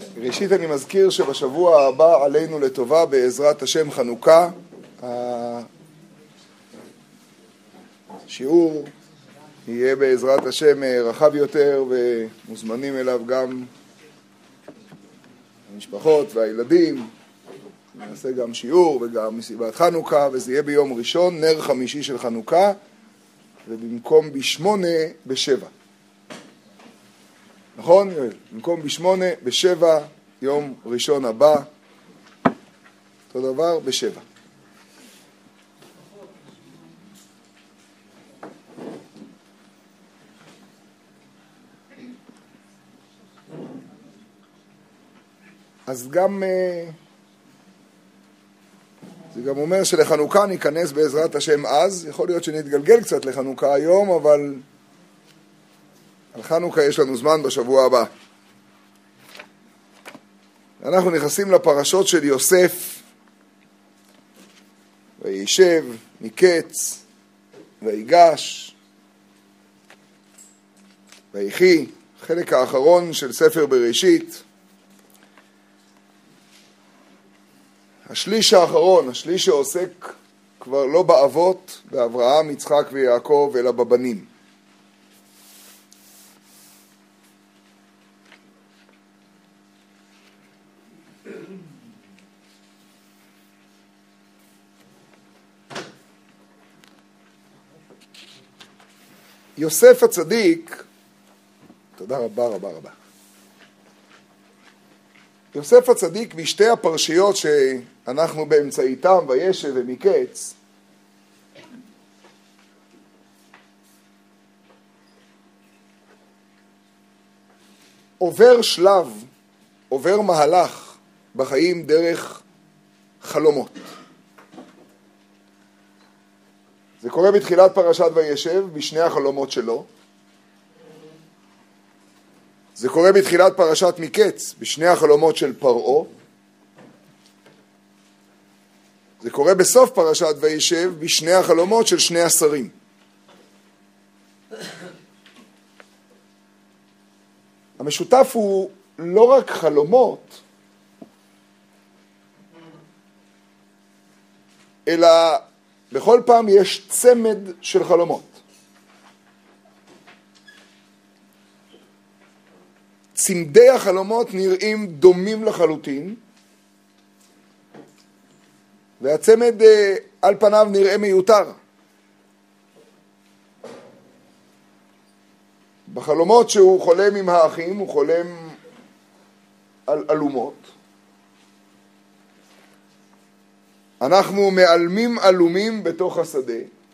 ראשית אני מזכיר שבשבוע הבא עלינו לטובה בעזרת השם חנוכה. השיעור יהיה בעזרת השם רחב יותר ומוזמנים אליו גם המשפחות והילדים. נעשה גם שיעור וגם מסיבת חנוכה, וזה יהיה ביום ראשון, נר חמישי של חנוכה, ובמקום ב8 ב7. נכון, יואל? במקום ב8 ב7, יום ראשון הבא, אותו דבר ב7. אז גם, זה גם אומר שלחנוכה ניכנס בעזרת השם אז, יכול להיות שנתגלגל קצת לחנוכה היום, אבל על חנוכה יש לנו זמן בשבוע הבא. אנחנו נכנסים לפרשות של יוסף, וישב, מקץ, ויגש, ויחי, חלק האחרון של ספר בראשית. השליש האחרון, השליש שעוסק כבר לא באבות, באברהם, יצחק ויעקב, אלא בבנים. יוסף הצדיק, תודה רבה רבה רבה. יוסף הצדיק בשתי הפרשיות שאנחנו באמצעיתם, וישב ומקץ, עובר שלב, עובר מהלך בחיים דרך חלומות. זה קורה בתחילת פרשת וישב, בשני החלומות שלו. זה קורה בתחילת פרשת מקץ, בשני החלומות של פרעה. זה קורה בסוף פרשת וישב, בשני החלומות של שני השרים. המשותף הוא לא רק חלומות, אלא בכל פעם יש צמד של חלומות. צמדי החלומות נראים דומים לחלוטין, והצמד על פניו נראה מיותר. בחלומות שהוא חולם עם האחים, הוא חולם על אלומות. אנחנו מעלמים אלומים בתוך השדה.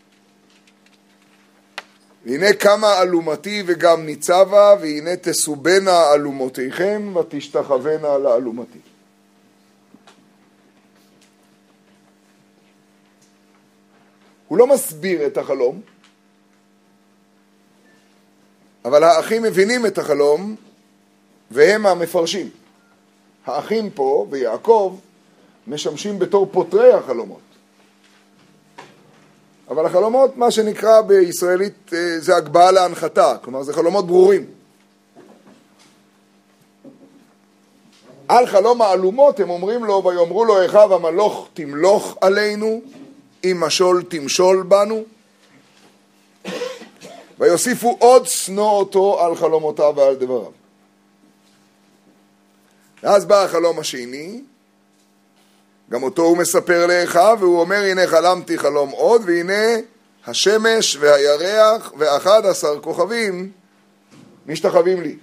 והנה כמה אלומתי וגם ניצבה, והנה תסובנה אלומותיכם ותשתחוונה לאלומתי. הוא לא מסביר את החלום, אבל האחים מבינים את החלום, והם המפרשים. האחים פה ויעקב משמשים בתור פותרי החלומות. אבל החלומות, מה שנקרא בישראלית, זה הגבהה להנחתה, כלומר זה חלומות ברורים. על חלום האלומות הם אומרים לו, ויאמרו לו אחיו המלוך תמלוך עלינו, אם משול תמשול בנו, ויוסיפו עוד שנוא אותו על חלומותיו ועל דבריו. ואז בא החלום השני, גם אותו הוא מספר לאחיו, והוא אומר, הנה חלמתי חלום עוד, והנה השמש והירח ו11 כוכבים משתחווים לי.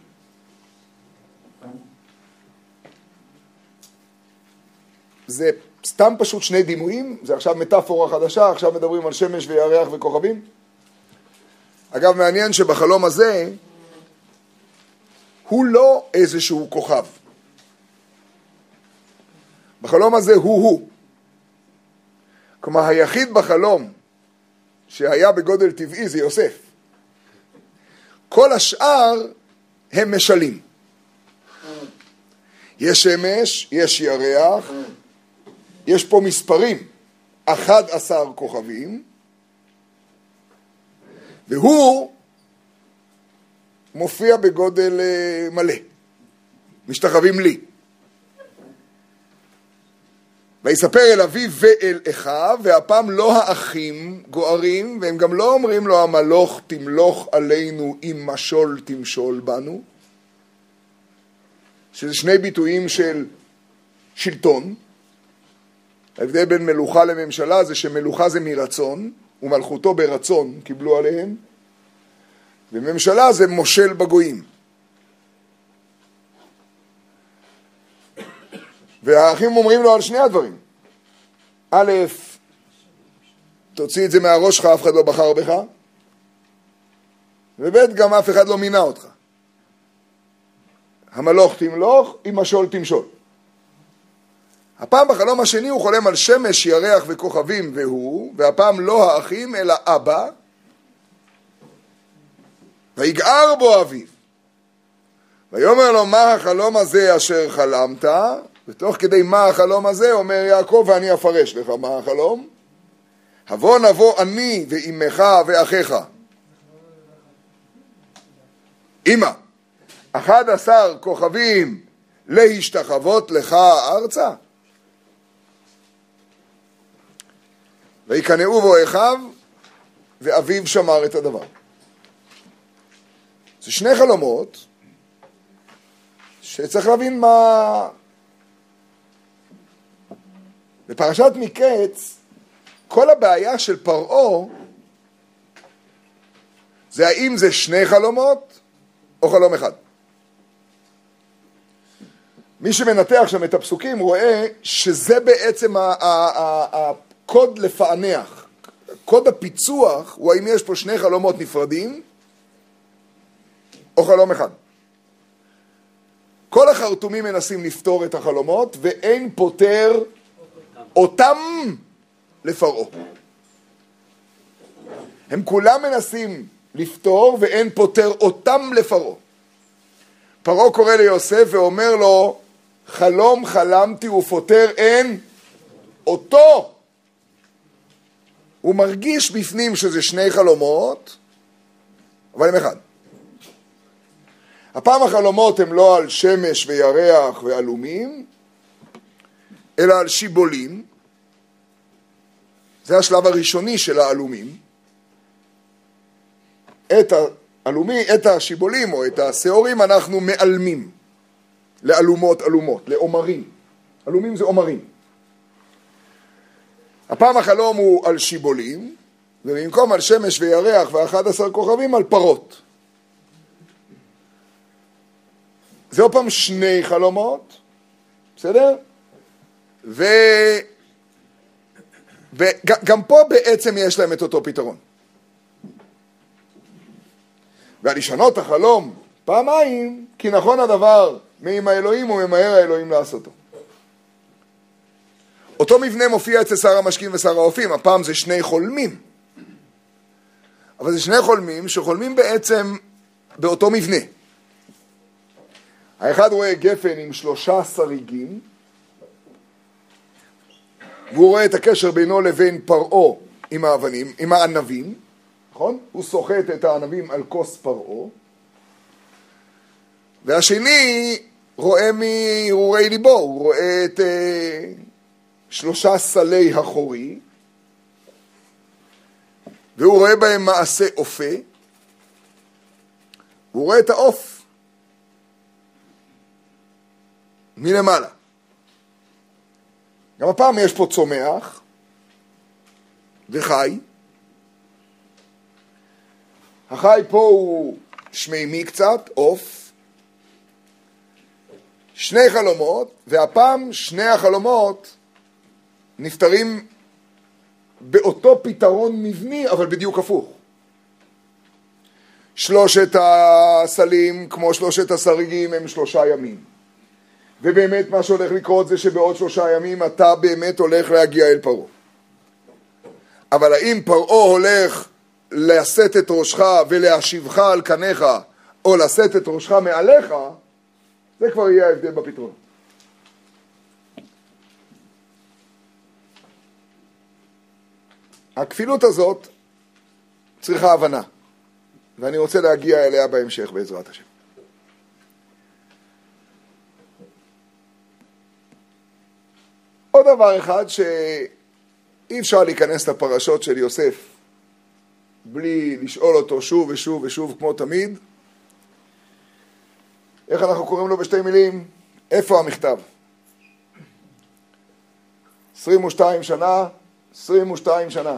זה סתם פשוט שני דימויים, זה עכשיו מטאפורה חדשה, עכשיו מדברים על שמש וירח וכוכבים. אגב, מעניין שבחלום הזה, הוא לא איזשהו כוכב. בחלום הזה הוא. כלומר, היחיד בחלום שהיה בגודל טבעי זה יוסף. כל השאר הם משלים. יש שמש, יש ירח, יש פה מספרים, 11 כוכבים, והוא מופיע בגודל מלא. משתחווים לי. ויספר אל אביו ואל אחיו, והפעם לא האחים גוערים, והם גם לא אומרים לו המלוך תמלוך עלינו אם משול תמשול בנו, שזה שני ביטויים של שלטון. ההבדל בין מלוכה לממשלה זה שמלוכה זה מרצון, ומלכותו ברצון קיבלו עליהם, וממשלה זה מושל בגויים. והאחים אומרים לו על שני הדברים. א', תוציא את זה מהראש שלך, אף אחד לא בחר בך, וב', גם אף אחד לא מינה אותך. המלוך תמלוך, אם משול תמשול. הפעם בחלום השני הוא חולם על שמש, ירח וכוכבים והוא, והפעם לא האחים אלא אבא, ויגער בו אביו. ויאמר לו, מה החלום הזה אשר חלמת? ותוך כדי מה החלום הזה אומר יעקב, ואני אפרש לך מה החלום. נבוא אני ואימך ואחיך. אמא, 11 כוכבים להשתחוות לך ארצה. ויקנאו בו אחיו, ואביו שמר את הדבר. זה שני חלומות שצריך להבין מה... בפרשת מקץ, כל הבעיה של פרעה זה האם זה שני חלומות או חלום אחד. מי שמנתח שם את הפסוקים רואה שזה בעצם הקוד לפענח. קוד הפיצוח הוא האם יש פה שני חלומות נפרדים או חלום אחד. כל החרטומים מנסים לפתור את החלומות ואין פותר אותם לפרעה. הם כולם מנסים לפתור ואין פותר אותם לפרעה. פרעה קורא ליוסף ואומר לו, חלום חלמתי ופותר אין אותו. הוא מרגיש בפנים שזה שני חלומות, אבל הם אחד. הפעם החלומות הם לא על שמש וירח ועלומים, אלא על שיבולים. זה השלב הראשוני של העלומים. את השיבולים או את השעורים אנחנו מעלמים. לעלומות, לעומרים. עלומים זה עומרים. הפעם החלום הוא על שיבולים, ובמקום על שמש וירח ו11 כוכבים על פרות. זה עוד פעם שני חלומות, בסדר? וגם פה בעצם יש להם את אותו פתרון. ועל לשנות החלום פעמיים, כי נכון הדבר מעם האלוהים וממהר האלוהים לעשותו. אותו מבנה מופיע אצל שר המשקים ושר האופים, הפעם זה שני חולמים. אבל זה שני חולמים שחולמים בעצם באותו מבנה. האחד רואה גפן עם 3 שריגים, והוא רואה את הקשר בינו לבין פרעה עם האבנים, עם הענבים, נכון? הוא סוחט את הענבים על כוס פרעה. והשני רואה מהרהורי ליבו, הוא רואה את 3 סלי החורי, והוא רואה בהם מעשה אופה, והוא רואה את האוף מלמעלה. גם הפעם יש פה צומח וחי. החי פה הוא שמימי קצת, אוף. שני חלומות, והפעם שני החלומות נפתרים באותו פתרון מבני, אבל בדיוק הפוך. 3 הסלים, כמו 3 הסריגים, הם 3 ימים. ובאמת מה שהולך לקרות זה שבעוד 3 ימים אתה באמת הולך להגיע אל פרעה. אבל האם פרעה הולך לשאת את ראשך ולהשיבך על קניך, או לשאת את ראשך מעליך, זה כבר יהיה ההבדל בפתרון. הכפילות הזאת צריכה הבנה, ואני רוצה להגיע אליה בהמשך בעזרת השם. עוד דבר אחד שאי אפשר להיכנס לפרשות של יוסף בלי לשאול אותו שוב ושוב ושוב כמו תמיד. איך אנחנו קוראים לו בשתי מילים? איפה המכתב? 22 שנה, 22 שנה.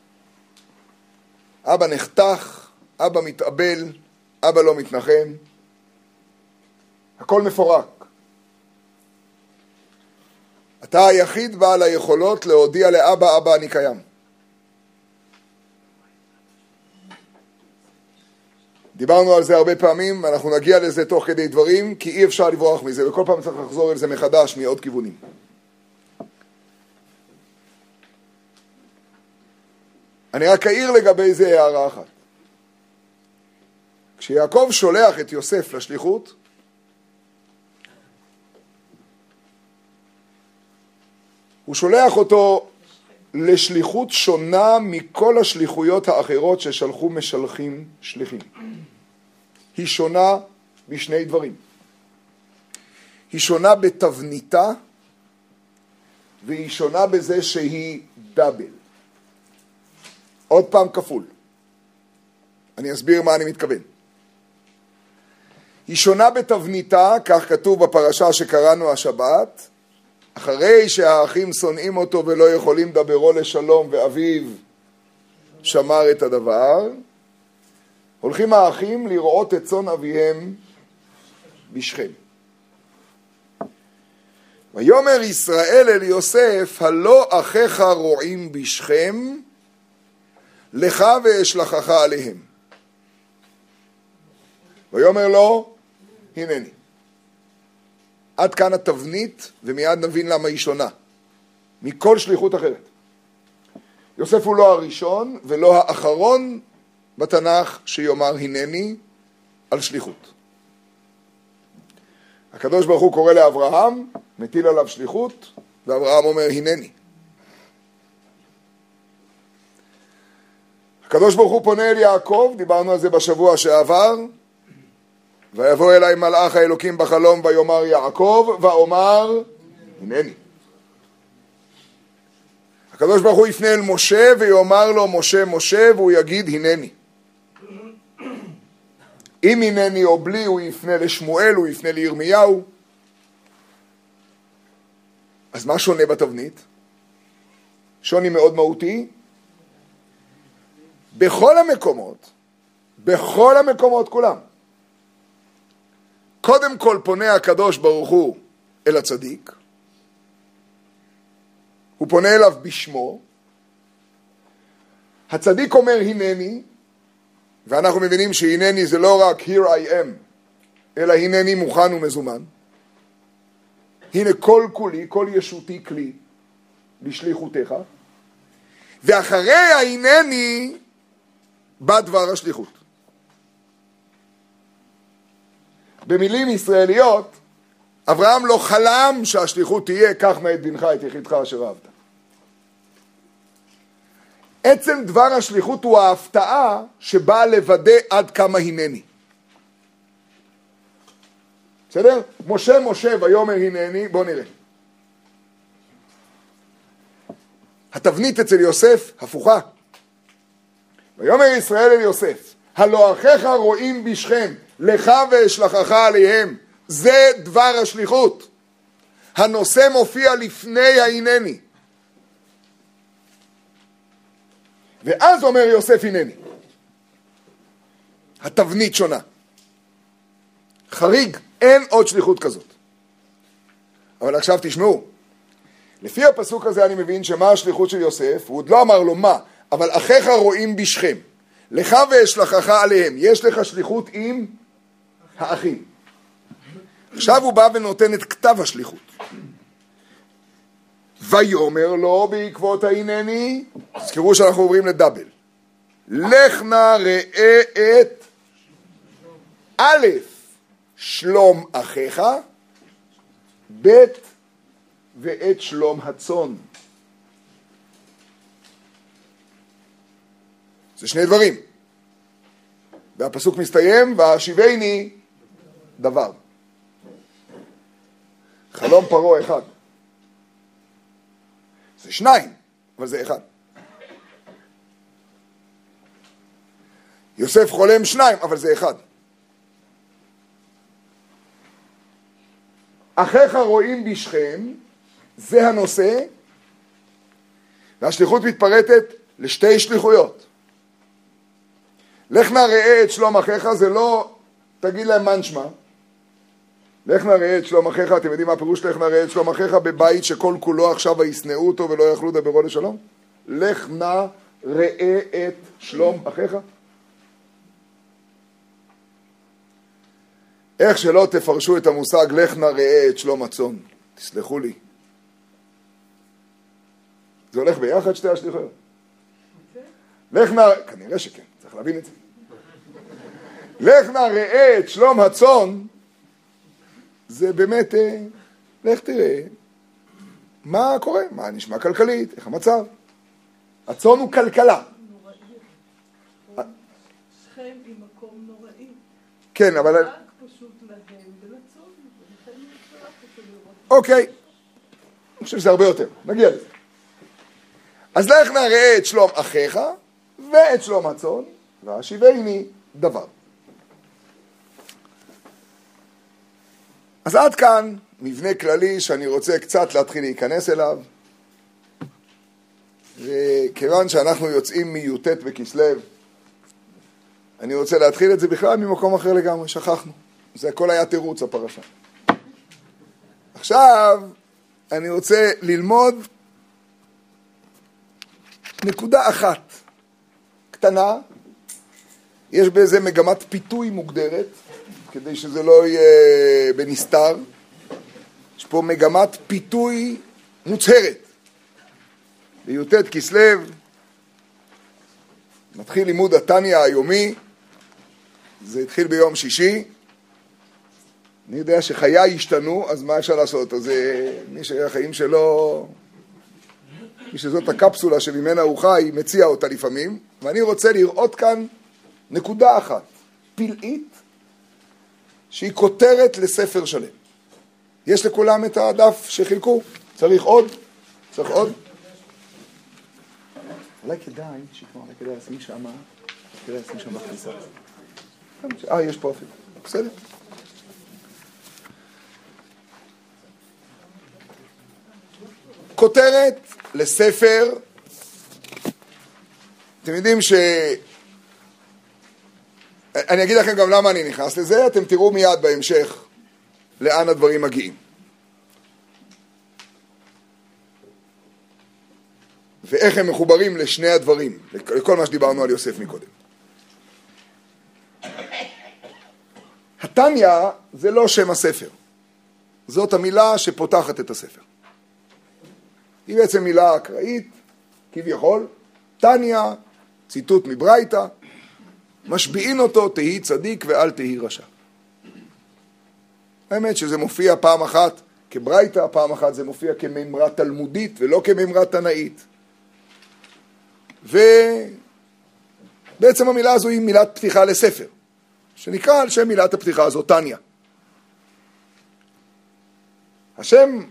אבא נחתך, אבא מתאבל, אבא לא מתנחם. הכל מפורק. אתה היחיד בעל היכולות להודיע לאבא, אבא אני קיים. דיברנו על זה הרבה פעמים, אנחנו נגיע לזה תוך כדי דברים, כי אי אפשר לברוח מזה, וכל פעם צריך לחזור אל זה מחדש מעוד כיוונים. אני רק אעיר לגבי זה הערה אחת. כשיעקב שולח את יוסף לשליחות, הוא שולח אותו לשליחות שונה מכל השליחויות האחרות ששלחו משלחים שליחים. היא שונה בשני דברים. היא שונה בתבניתה, והיא שונה בזה שהיא דאבל. עוד פעם כפול. אני אסביר מה אני מתכוון. היא שונה בתבניתה, כך כתוב בפרשה שקראנו השבת, אחרי שהאחים שונאים אותו ולא יכולים לדברו לשלום ואביו שמר את הדבר, הולכים האחים לראות את צאן אביהם בשכם. ויאמר ישראל אל יוסף, הלא אחיך רועים בשכם, לך ואשלחך עליהם. ויאמר לו, הנני. עד כאן התבנית, ומיד נבין למה היא שונה מכל שליחות אחרת. יוסף הוא לא הראשון ולא האחרון בתנ"ך שיאמר הנני על שליחות. הקדוש ברוך הוא קורא לאברהם, מטיל עליו שליחות, ואברהם אומר הנני. הקדוש ברוך הוא פונה אל יעקב, דיברנו על זה בשבוע שעבר, ויבוא אליי מלאך האלוקים בחלום ויאמר יעקב, ואומר הנני. הקדוש ברוך הוא יפנה אל משה ויאמר לו משה משה, והוא יגיד הנני. אם הנני או בלי, הוא יפנה לשמואל, הוא יפנה לירמיהו. אז מה שונה בתבנית? שוני מאוד מהותי. בכל המקומות כולם. קודם כל פונה הקדוש ברוך הוא אל הצדיק. הוא פונה אליו בשמו. הצדיק אומר הנני, ואנחנו מבינים שהנני זה לא רק here I am, אלא הנני מוכן ומזומן. הנה כל כולי, כל ישותי כלי לשליחותך. ואחרי ההנני בא דבר השליחות. במילים ישראליות, אברהם לא חלם שהשליחות תהיה קח נא את בנך את יחידך אשר אהבת. עצם דבר השליחות הוא ההפתעה שבאה לוודא עד כמה הנני. בסדר? משה משה ויאמר הנני, בוא נראה. התבנית אצל יוסף הפוכה. ויאמר ישראל אל יוסף, הלא אחיך רועים בשכם, לך ואשלחך עליהם. זה דבר השליחות. הנושא מופיע לפני ההנני. ואז אומר יוסף הנני. התבנית שונה. חריג, אין עוד שליחות כזאת. אבל עכשיו תשמעו. לפי הפסוק הזה אני מבין שמה השליחות של יוסף, הוא עוד לא אמר לו מה, אבל אחיך רועים בשכם. לך ואשלחך עליהם. יש לך שליחות עם האחים. עכשיו הוא בא ונותן את כתב השליחות. ויאמר לו בעקבות ההנני, זכרו שאנחנו עוברים לדאבל. לך נא ראה את א' שלום אחיך, ב' ואת שלום הצאן. זה שני דברים. והפסוק מסתיים, והשיבני דבר. חלום פרעה אחד. זה 2, אבל זה 1. יוסף חולם 2, אבל זה 1. אחיך רואים בשכם, זה הנושא, והשליחות מתפרטת לשתי שליחויות. לך נא ראה את שלום אחיך, זה לא תגיד להם מה נשמע. לך נא ראה את שלום אחיך, אתם יודעים מה הפירוש לך נא ראה את שלום אחיך בבית שכל כולו עכשיו וישנאו אותו ולא יכלו לדברו לשלום? לך נא ראה את שלום אחיך. איך שלא תפרשו את המושג לך נא ראה את שלום הצאן, תסלחו לי. זה הולך ביחד שתי השליחויות. לך נא, כנראה שכן, צריך להבין את זה. לך נא ראה את שלום הצאן, זה באמת, לך תראה מה קורה, מה נשמע כלכלית, איך המצב. הצאן הוא כלכלה. שכם היא מקום נוראי. כן, אבל... רק פשוט להם ולצאן, ולכן נצטרך אותו לראות. אוקיי, אני חושב שזה הרבה יותר, נגיע לזה. אז לך נא ראה את שלום אחיך ואת שלום הצאן, והשיבני דבר. אז עד כאן מבנה כללי שאני רוצה קצת להתחיל להיכנס אליו, וכיוון שאנחנו יוצאים מי"ט בכסלו, אני רוצה להתחיל את זה בכלל ממקום אחר לגמרי, שכחנו. זה הכל היה תירוץ הפרשה. עכשיו אני רוצה ללמוד נקודה אחת קטנה, יש באיזה מגמת פיתוי מוגדרת, כדי שזה לא יהיה בנסתר. יש פה מגמת פיתוי מוצהרת. בי"ט כסלו מתחיל לימוד התניא היומי, זה התחיל ביום שישי. אני יודע שחיי השתנו, אז מה אפשר לעשות? אז מי שהחיים שלו, מי שזאת הקפסולה שממנה הוא חי, מציע אותה לפעמים, ואני רוצה לראות כאן נקודה אחת, פלאית, שהיא כותרת לספר שלם. יש לכולם את הדף שחילקו? צריך עוד? צריך עוד? אולי כדאי, אולי כדאי לשים שם, כדאי לשים שם בכניסה. יש פה אפילו, בסדר? כותרת לספר, אתם יודעים אני אגיד לכם גם למה אני נכנס לזה, אתם תראו מיד בהמשך לאן הדברים מגיעים. ואיך הם מחוברים לשני הדברים, לכל מה שדיברנו על יוסף מקודם. התניא זה לא שם הספר, זאת המילה שפותחת את הספר. היא בעצם מילה אקראית, כביכול, תניא, ציטוט מברייתא, משביעין אותו, תהי צדיק ואל תהי רשע. האמת שזה מופיע פעם אחת כברייתא, פעם אחת זה מופיע כממרה תלמודית ולא כממרה תנאית. ובעצם המילה הזו היא מילת פתיחה לספר, שנקרא על שם מילת הפתיחה הזו תניא. השם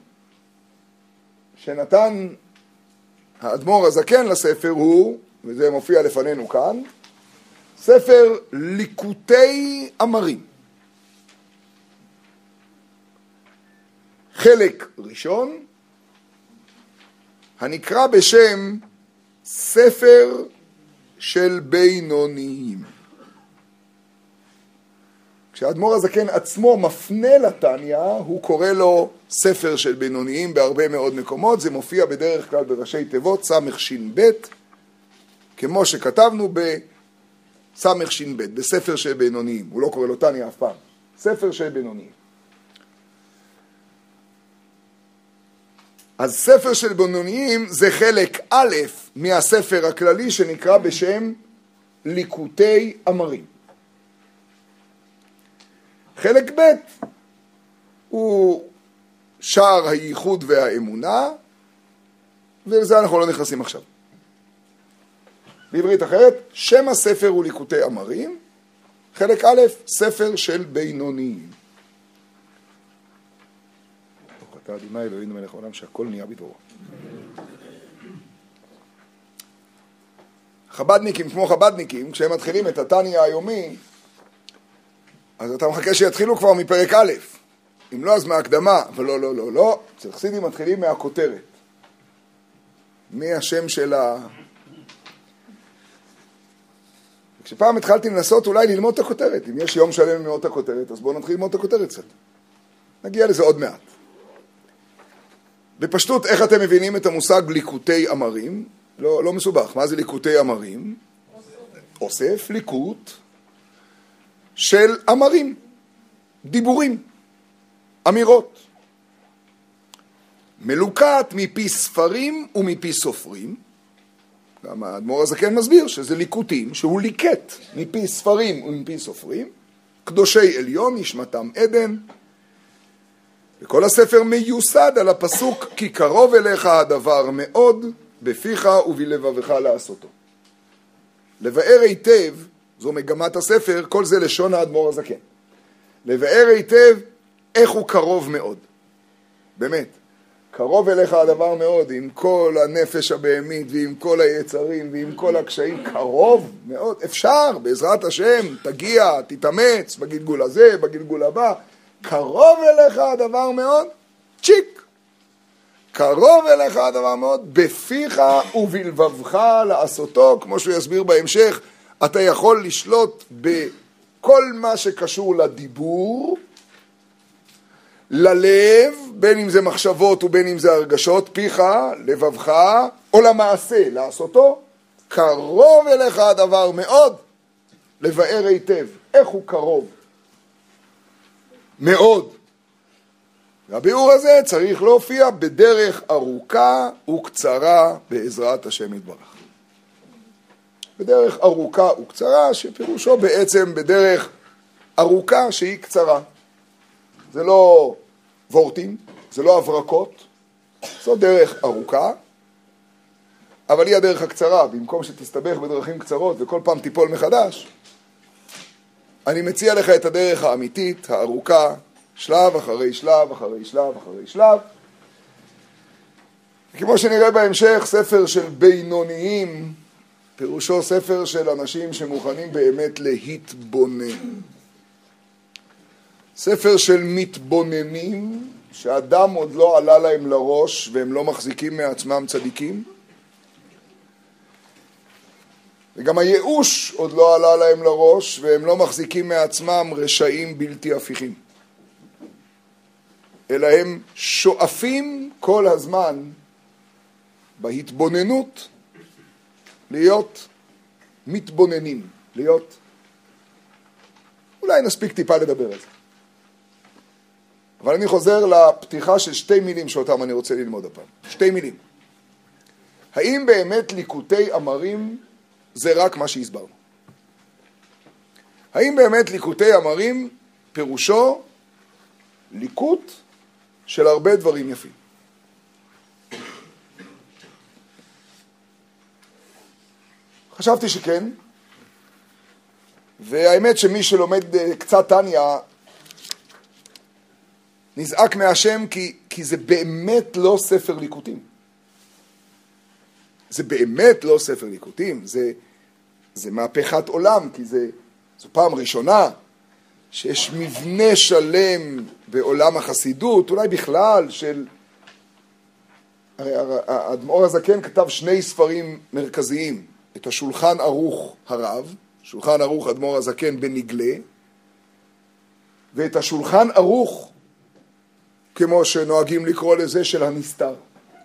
שנתן האדמו"ר הזקן לספר הוא, וזה מופיע לפנינו כאן, ספר ליקוטי אמרים. חלק ראשון, הנקרא בשם ספר של בינוניים. כשהאדמו"ר הזקן עצמו מפנה לתניא, הוא קורא לו ספר של בינוניים בהרבה מאוד מקומות, זה מופיע בדרך כלל בראשי תיבות, סמ"ך-ש"ב, כמו שכתבנו בסמ"ך-ש"ב, בספר של בינוניים, הוא לא קורא לו תניא אף פעם, ספר של בינוניים. אז ספר של בינוניים זה חלק א' מהספר הכללי שנקרא בשם ליקוטי אמרים. חלק ב' הוא שער הייחוד והאמונה, ולזה אנחנו לא נכנסים עכשיו. בעברית אחרת, שם הספר הוא ליקוטי אמרים, חלק א', ספר של בינוניים. ברוך אתה ה' אלוהינו מלך העולם שהכל נהיה בדברו. חבדניקים כמו חבדניקים, כשהם מתחילים את התניה היומי, אז אתה מחכה שיתחילו כבר מפרק א', אם לא אז מהקדמה, אבל לא, לא, לא, לא, אצל חסידים מתחילים מהכותרת, מהשם של כשפעם התחלתי לנסות אולי ללמוד את הכותרת, אם יש יום שלם ללמוד את הכותרת, אז בואו נתחיל ללמוד את הכותרת קצת. נגיע לזה עוד מעט. בפשטות, איך אתם מבינים את המושג ליקוטי אמרים? לא מסובך. מה זה ליקוטי אמרים? אוסף, ליקוט של אמרים, דיבורים, אמירות. מלוקט מפי ספרים ומפי סופרים. גם האדמו"ר הזקן מסביר שזה ליקוטים, שהוא ליקט מפי ספרים ומפי סופרים, קדושי עליון, נשמתם עדן, וכל הספר מיוסד על הפסוק כי קרוב אליך הדבר מאוד, בפיך ובלבבך לעשותו. לבאר היטב, זו מגמת הספר, כל זה לשון האדמו"ר הזקן. לבאר היטב איך הוא קרוב מאוד. באמת. קרוב אליך הדבר מאוד, עם כל הנפש הבהמית ועם כל היצרים ועם כל הקשיים, קרוב מאוד, אפשר, בעזרת השם, תגיע, תתאמץ, בגלגול הזה, בגלגול הבא, קרוב אליך הדבר מאוד, צ'יק, קרוב אליך הדבר מאוד, בפיך ובלבבך לעשותו, כמו שהוא יסביר בהמשך, אתה יכול לשלוט בכל מה שקשור לדיבור, ללב, בין אם זה מחשבות ובין אם זה הרגשות, פיך, לבבך, או למעשה, לעשותו, קרוב אליך הדבר מאוד, לבאר היטב. איך הוא קרוב? מאוד. והביאור הזה צריך להופיע בדרך ארוכה וקצרה בעזרת השם יתברך. בדרך ארוכה וקצרה, שפירושו בעצם בדרך ארוכה שהיא קצרה. זה לא וורטים, זה לא הברקות, זו דרך ארוכה, אבל היא הדרך הקצרה. במקום שתסתבך בדרכים קצרות וכל פעם תיפול מחדש, אני מציע לך את הדרך האמיתית, הארוכה, שלב אחרי שלב, אחרי שלב, אחרי שלב. כמו שנראה בהמשך, ספר של בינוניים, פירושו ספר של אנשים שמוכנים באמת להתבונן. ספר של מתבוננים, שאדם עוד לא עלה להם לראש והם לא מחזיקים מעצמם צדיקים. וגם הייאוש עוד לא עלה להם לראש והם לא מחזיקים מעצמם רשעים בלתי הפיכים. אלא הם שואפים כל הזמן בהתבוננות להיות מתבוננים, להיות... אולי נספיק טיפה לדבר על זה. אבל אני חוזר לפתיחה של שתי מילים שאותם אני רוצה ללמוד הפעם. שתי מילים. האם באמת ליקוטי אמרים זה רק מה שהסברנו? האם באמת ליקוטי אמרים פירושו ליקוט של הרבה דברים יפים? חשבתי שכן, והאמת שמי שלומד קצת תניה נזעק מהשם כי זה באמת לא ספר ליקוטים. זה באמת לא ספר ליקוטים, זה מהפכת עולם, כי זו פעם ראשונה שיש מבנה שלם בעולם החסידות, אולי בכלל של... האדמו"ר הזקן כתב שני ספרים מרכזיים, את השולחן ערוך הרב, שולחן ערוך אדמו"ר הזקן בנגלה, ואת השולחן ערוך, כמו שנוהגים לקרוא לזה, של הנסתר.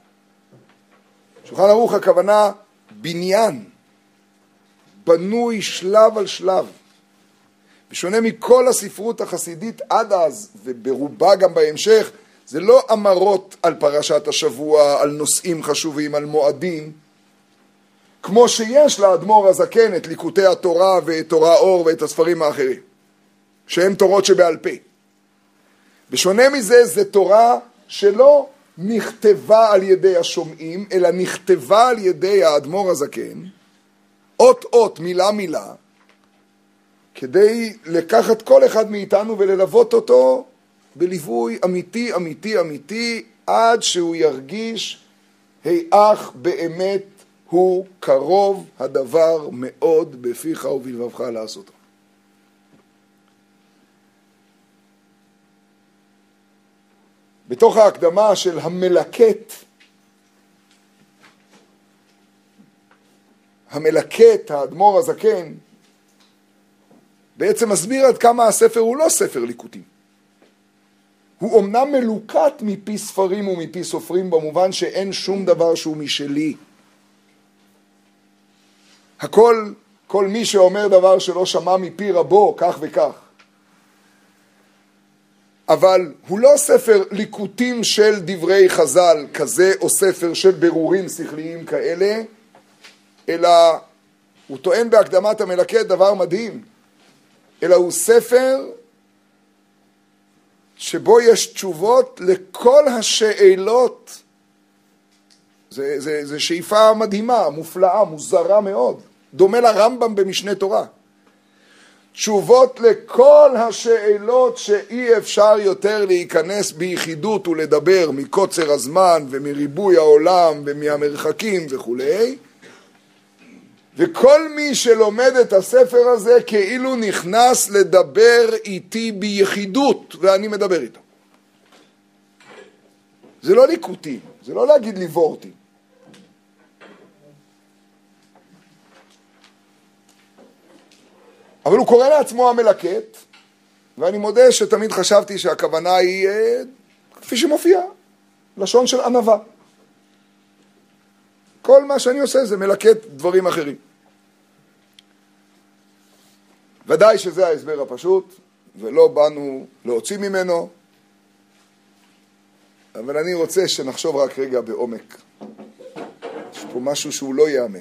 שולחן ערוך הכוונה בניין, בנוי שלב על שלב. בשונה מכל הספרות החסידית עד אז, וברובה גם בהמשך, זה לא אמרות על פרשת השבוע, על נושאים חשובים, על מועדים, כמו שיש לאדמו"ר הזקן את ליקוטי התורה ואת תורה אור ואת הספרים האחרים, שהם תורות שבעל פה. בשונה מזה, זה תורה שלא נכתבה על ידי השומעים, אלא נכתבה על ידי האדמו"ר הזקן, אות אות, מילה מילה, כדי לקחת כל אחד מאיתנו וללוות אותו בליווי אמיתי, אמיתי, אמיתי, עד שהוא ירגיש היאך באמת הוא קרוב הדבר מאוד בפיך ובלבבך לעשותו. בתוך ההקדמה של המלקט, האדמו"ר הזקן, בעצם מסביר עד כמה הספר הוא לא ספר ליקוטים. הוא אומנם מלוקט מפי ספרים ומפי סופרים, במובן שאין שום דבר שהוא משלי. כל מי שאומר דבר שלא שמע מפי רבו, כך וכך. אבל הוא לא ספר ליקוטים של דברי חז"ל כזה, או ספר של ברורים שכליים כאלה, אלא הוא טוען בהקדמת המלקט דבר מדהים, אלא הוא ספר שבו יש תשובות לכל השאלות. זה שאיפה מדהימה, מופלאה, מוזרה מאוד, דומה לרמב"ם במשנה תורה. תשובות לכל השאלות שאי אפשר יותר להיכנס ביחידות ולדבר מקוצר הזמן ומריבוי העולם ומהמרחקים וכו'. וכל מי שלומד את הספר הזה כאילו נכנס לדבר איתי ביחידות, ואני מדבר איתו. זה לא ליקוטי, זה לא להגיד לי וורטי. אבל הוא קורא לעצמו המלקט, ואני מודה שתמיד חשבתי שהכוונה היא, כפי שמופיע, לשון של ענווה. כל מה שאני עושה זה מלקט דברים אחרים. ודאי שזה ההסבר הפשוט, ולא באנו להוציא ממנו, אבל אני רוצה שנחשוב רק רגע בעומק. יש פה משהו שהוא לא יאמן.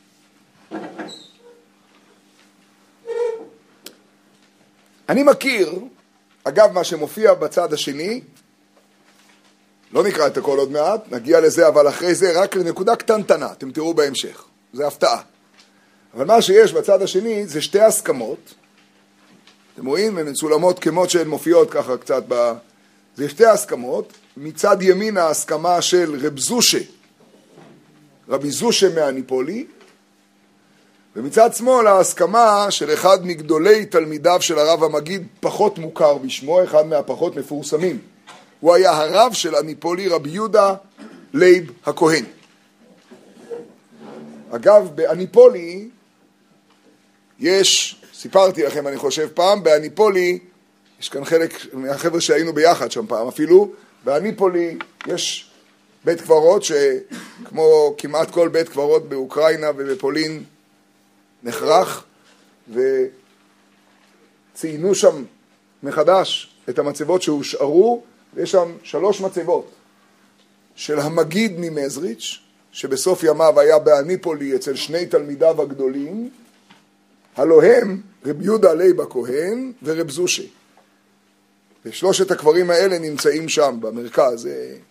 אני מכיר, אגב מה שמופיע בצד השני, לא נקרא את הכל עוד מעט, נגיע לזה, אבל אחרי זה רק לנקודה קטנטנה, אתם תראו בהמשך, זה הפתעה. אבל מה שיש בצד השני זה שתי הסכמות, אתם רואים, הן מצולמות כמות שהן מופיעות ככה קצת, זה שתי הסכמות, מצד ימין ההסכמה של רבי זושה מהניפולי, ומצד שמאל ההסכמה של אחד מגדולי תלמידיו של הרב המגיד, פחות מוכר בשמו, אחד מהפחות מפורסמים. הוא היה הרב של הניפולי, רבי יהודה לייב הכהן. אגב, באניפולי יש, סיפרתי לכם אני חושב פעם, באניפולי, יש כאן חלק מהחבר'ה שהיינו ביחד שם פעם אפילו, באניפולי יש בית קברות שכמו כמעט כל בית קברות באוקראינה ובפולין נחרח, וציינו שם מחדש את המצבות שהושארו, ויש שם 3 מצבות של המגיד ממזריץ', שבסוף ימיו היה באניפולי אצל 2 תלמידיו הגדולים, הלא הם רב יהודה לייב הכהן ורב זושה. ושלושת הקברים האלה נמצאים שם במרכז.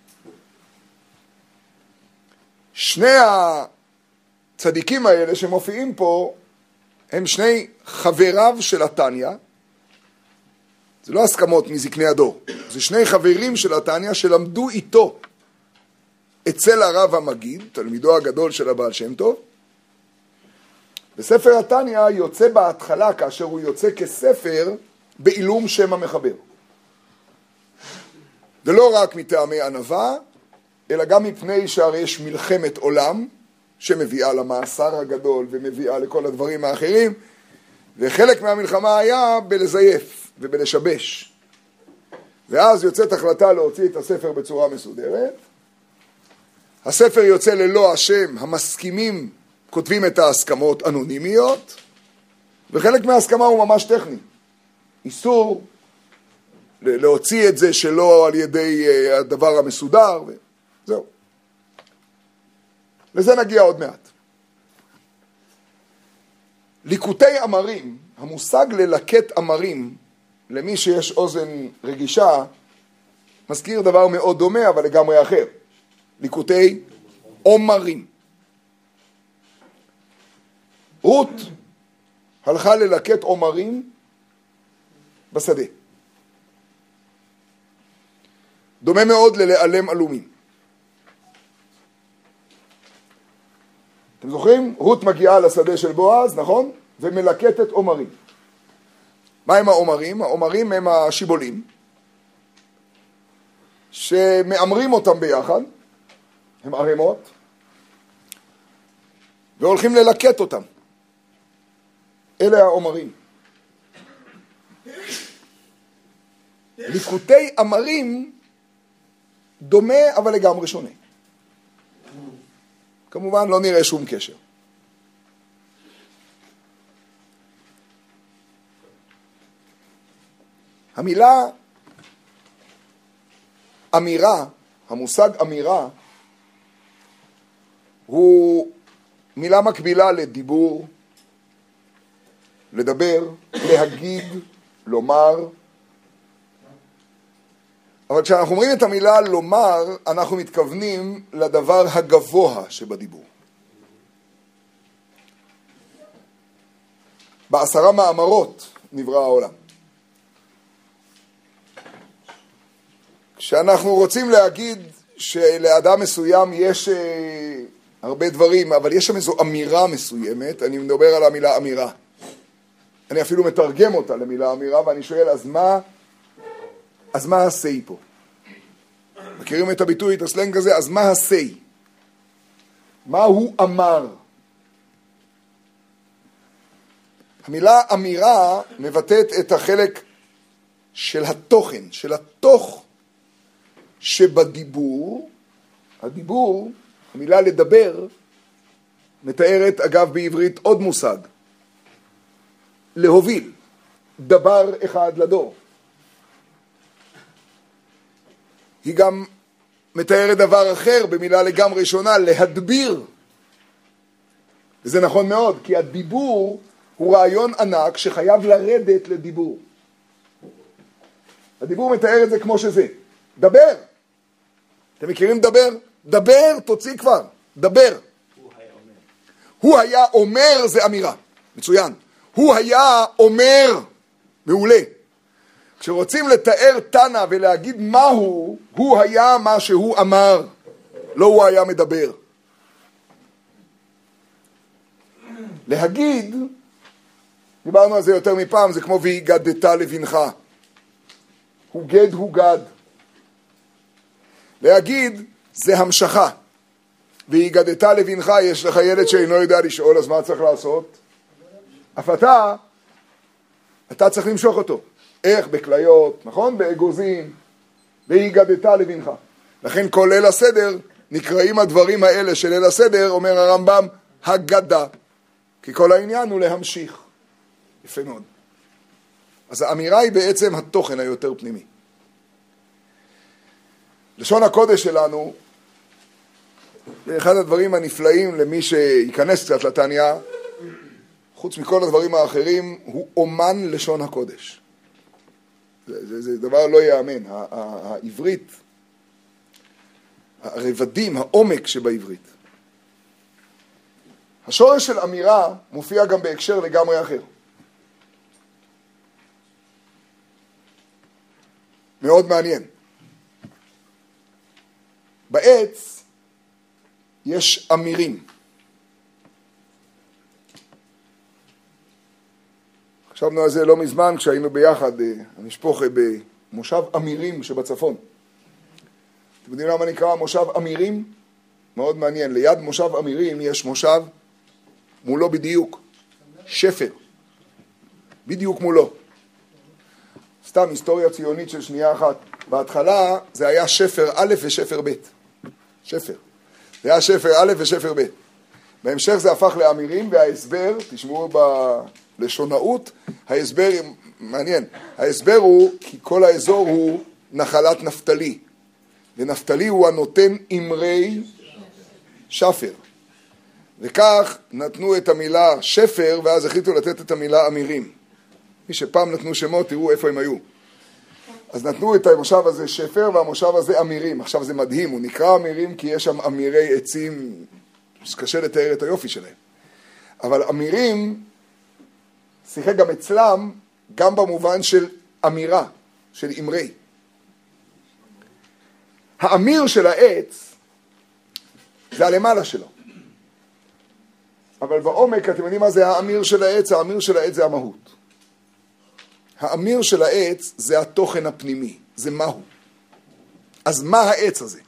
שני הצדיקים האלה שמופיעים פה הם 2 חבריו של התניא. זה לא הסכמות מזקני הדור, זה 2 חברים של התניא שלמדו איתו אצל הרב המגיד, תלמידו הגדול של הבעל שם טוב. בספר התניא יוצא בהתחלה, כאשר הוא יוצא כספר, בעילום שם המחבר. ולא רק מטעמי ענווה, אלא גם מפני שהרי יש מלחמת עולם, שמביאה למאסר הגדול ומביאה לכל הדברים האחרים, וחלק מהמלחמה היה בלזייף ובלשבש. ואז יוצאת החלטה להוציא את הספר בצורה מסודרת. הספר יוצא ללא השם, המסכימים כותבים את ההסכמות אנונימיות, וחלק מההסכמה הוא ממש טכני. איסור להוציא את זה שלא על ידי הדבר המסודר, וזהו. לזה נגיע עוד מעט. ליקוטי אמרים, המושג ללקט אמרים, למי שיש אוזן רגישה, מזכיר דבר מאוד דומה, אבל לגמרי אחר. ליקוטי אומרים. רות הלכה ללקט אומרים בשדה. דומה מאוד ללעלם עלומים. אתם זוכרים? רות מגיעה לשדה של בועז, נכון? ומלקטת עומרים. מה הם העומרים? העומרים הם השיבולים, שמאמרים אותם ביחד, הם ערימות, והולכים ללקט אותם. אלה העומרים. ליקוטי אמרים דומה אבל לגמרי שונה. כמובן לא נראה שום קשר. המילה אמירה, המושג אמירה, הוא מילה מקבילה לדיבור, לדבר, להגיד, לומר. אבל כשאנחנו אומרים את המילה לומר, אנחנו מתכוונים לדבר הגבוה שבדיבור. ב10 מאמרות נברא העולם. כשאנחנו רוצים להגיד שלאדם מסוים יש הרבה דברים, אבל יש שם איזו אמירה מסוימת, אני מדבר על המילה אמירה. אני אפילו מתרגם אותה למילה אמירה, ואני שואל, אז מה ה-say פה? מכירים את הביטוי, את הסלנג הזה? אז מה ה-say? מה הוא אמר? המילה אמירה מבטאת את החלק של התוכן, של התוך שבדיבור. הדיבור, המילה לדבר, מתארת אגב בעברית עוד מושג. להוביל, דבר אחד לדור. היא גם מתארת דבר אחר במילה לגמרי שונה, להדביר. וזה נכון מאוד, כי הדיבור הוא רעיון ענק שחייב לרדת לדיבור. הדיבור מתאר את זה כמו שזה. דבר. אתם מכירים דבר? דבר, תוציא כבר. דבר. הוא היה אומר זה אמירה. מצוין. הוא היה אומר. מעולה. כשרוצים לתאר תנא ולהגיד מהו, הוא היה מה שהוא אמר. לא הוא היה מדבר. להגיד, דיברנו על זה יותר מפעם, זה כמו והיגדת לבנך. הוא גד. להגיד זה המשכה. והיגדת לבנך, יש לך ילד שאינו יודע לשאול, אז מה צריך לעשות? אף אתה צריך למשוך אותו. איך? בכליות, נכון? באגוזים. והיגדת לבנך. לכן כל ליל הסדר נקראים הדברים האלה של ליל הסדר, אומר הרמב"ם, הגדה. כי כל העניין הוא להמשיך. יפה מאוד. אז האמירה היא בעצם התוכן היותר פנימי. לשון הקודש שלנו, אחד הדברים הנפלאים למי שייכנס קצת לתניא, חוץ מכל הדברים האחרים, הוא אומן לשון הקודש. זה דבר לא יאמן. העברית, הרבדים, העומק שבעברית. השורש של אמירה מופיע גם בהקשר לגמרי אחר. מאוד מעניין. בעץ יש אמירים. חשבנו על זה לא מזמן כשהיינו ביחד, המשפחה במושב אמירים שבצפון. אתם יודעים למה נקרא מושב אמירים? מאוד מעניין. ליד מושב אמירים יש מושב מולו בדיוק. שפר. בדיוק מולו. סתם היסטוריה ציונית של שנייה אחת. בהתחלה זה היה שפר א' ושפר ב'. שפר. זה היה שפר א' ושפר ב'. בהמשך זה הפך לאמירים, וההסבר, תשמעו בלשונאות, ההסבר מעניין. ההסבר הוא כי כל האזור הוא נחלת נפתלי. ונפתלי הוא הנותן אמרי שפר. וכך נתנו את המילה שפר, ואז החליטו לתת את המילה אמירים. מי שפעם נתנו שמות, תראו איפה הם היו. אז נתנו את המושב הזה שפר, והמושב הזה אמירים. עכשיו זה מדהים, הוא נקרא אמירים כי יש שם אמירי עצים, שקשה לתאר את היופי שלהם. אבל אמירים, שיחק גם אצלם, גם במובן של אמירה, של אמרי. האמיר של העץ, זה הלמעלה שלו. אבל בעומק, אתם יודעים מה זה האמיר של העץ? האמיר של העץ זה המהות. האמיר של העץ זה התוכן הפנימי, זה מהו. אז מה העץ הזה?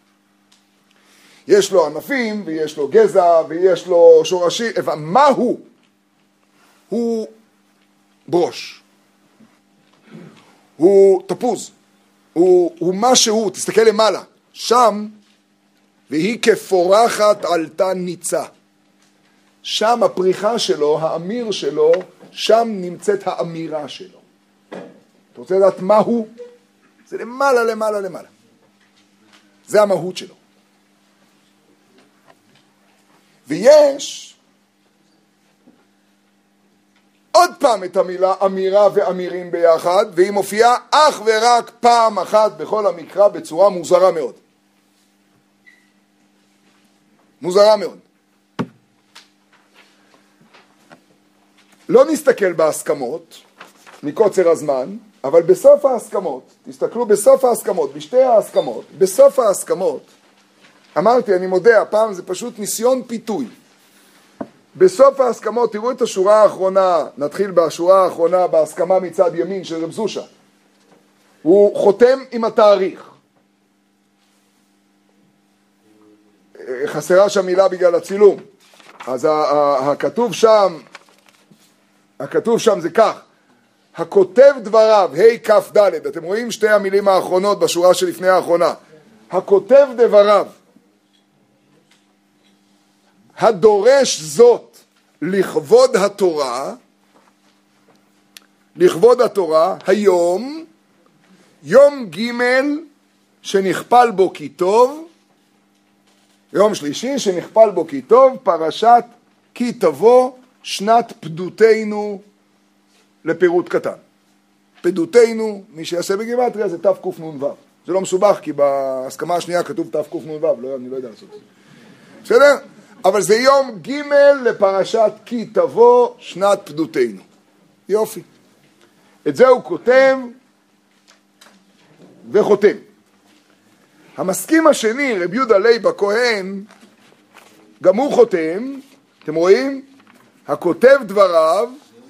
יש לו ענפים, ויש לו גזע, ויש לו שורשים, אבל מה הוא? הוא ברוש. הוא תפוז. הוא משהו, תסתכל למעלה. שם, והיא כפורחת עלתה ניצה. שם הפריחה שלו, האמיר שלו, שם נמצאת האמירה שלו. אתה רוצה לדעת מה הוא? זה למעלה, למעלה, למעלה. זה המהות שלו. ויש עוד פעם את המילה אמירה ואמירים ביחד, והיא מופיעה אך ורק פעם אחת בכל המקרא בצורה מוזרה מאוד. מוזרה מאוד. לא נסתכל בהסכמות, מקוצר הזמן, אבל בסוף ההסכמות, תסתכלו בסוף ההסכמות, בשתי ההסכמות, בסוף ההסכמות, אמרתי, אני מודה, הפעם זה פשוט ניסיון פיתוי. בסוף ההסכמות, תראו את השורה האחרונה, נתחיל בשורה האחרונה, בהסכמה מצד ימין של רב זושה. הוא חותם עם התאריך. חסרה שם מילה בגלל הצילום. אז הכתוב שם זה כך, הכותב דבריו, כ"ד, אתם רואים שתי המילים האחרונות בשורה שלפני האחרונה. הכותב דבריו, הדורש זאת לכבוד התורה, היום, יום ג' שנכפל בו כי טוב, יום שלישי שנכפל בו כי טוב, פרשת כי תבוא שנת פדותנו לפירוט קטן. פדותנו, מי שיעשה בגימטריה זה תקנ"ו. זה לא מסובך כי בהסכמה השנייה כתוב תקנ"ו, אני לא יודע לעשות את זה. בסדר? אבל זה יום ג' לפרשת כי תבוא שנת פדותנו. יופי. את זה הוא כותב וחותם. המסכים השני, רב יהודה לייב הכהן, גם הוא חותם, אתם רואים? הכותב דבריו,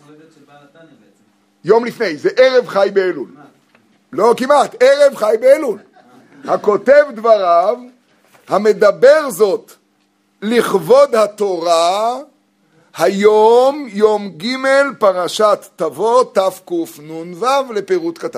יום לפני, זה ערב חי באלול. לא כמעט, ערב חי באלול. הכותב דבריו, המדבר זאת לכבוד התורה, היום יום ג' פרשת תבוא תקנ"ו לפירוט קטן.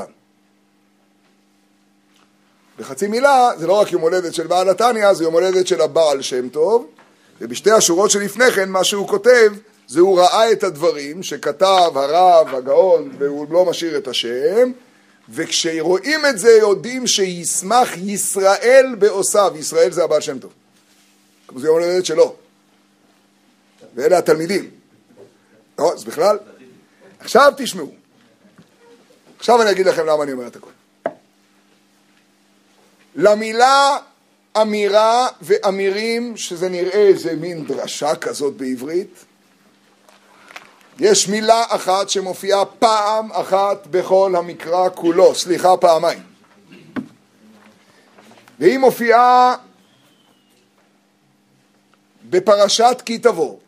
בחצי מילה, זה לא רק יום הולדת של בעל התניא, זה יום הולדת של הבעל שם טוב, ובשתי השורות שלפני כן מה שהוא כותב, זה הוא ראה את הדברים שכתב הרב, הגאון, והוא לא משאיר את השם, וכשרואים את זה יודעים שישמח ישראל בעושיו, ישראל זה הבעל שם טוב. זה יום הולדת שלו. ואלה התלמידים. לא, אז בכלל. עכשיו תשמעו. עכשיו אני אגיד לכם למה אני אומר את הכל. למילה אמירה ואמירים, שזה נראה איזה מין דרשה כזאת בעברית, יש מילה אחת שמופיעה פעם אחת בכל המקרא כולו, סליחה פעמיים. והיא מופיעה בפרשת כי תבוא,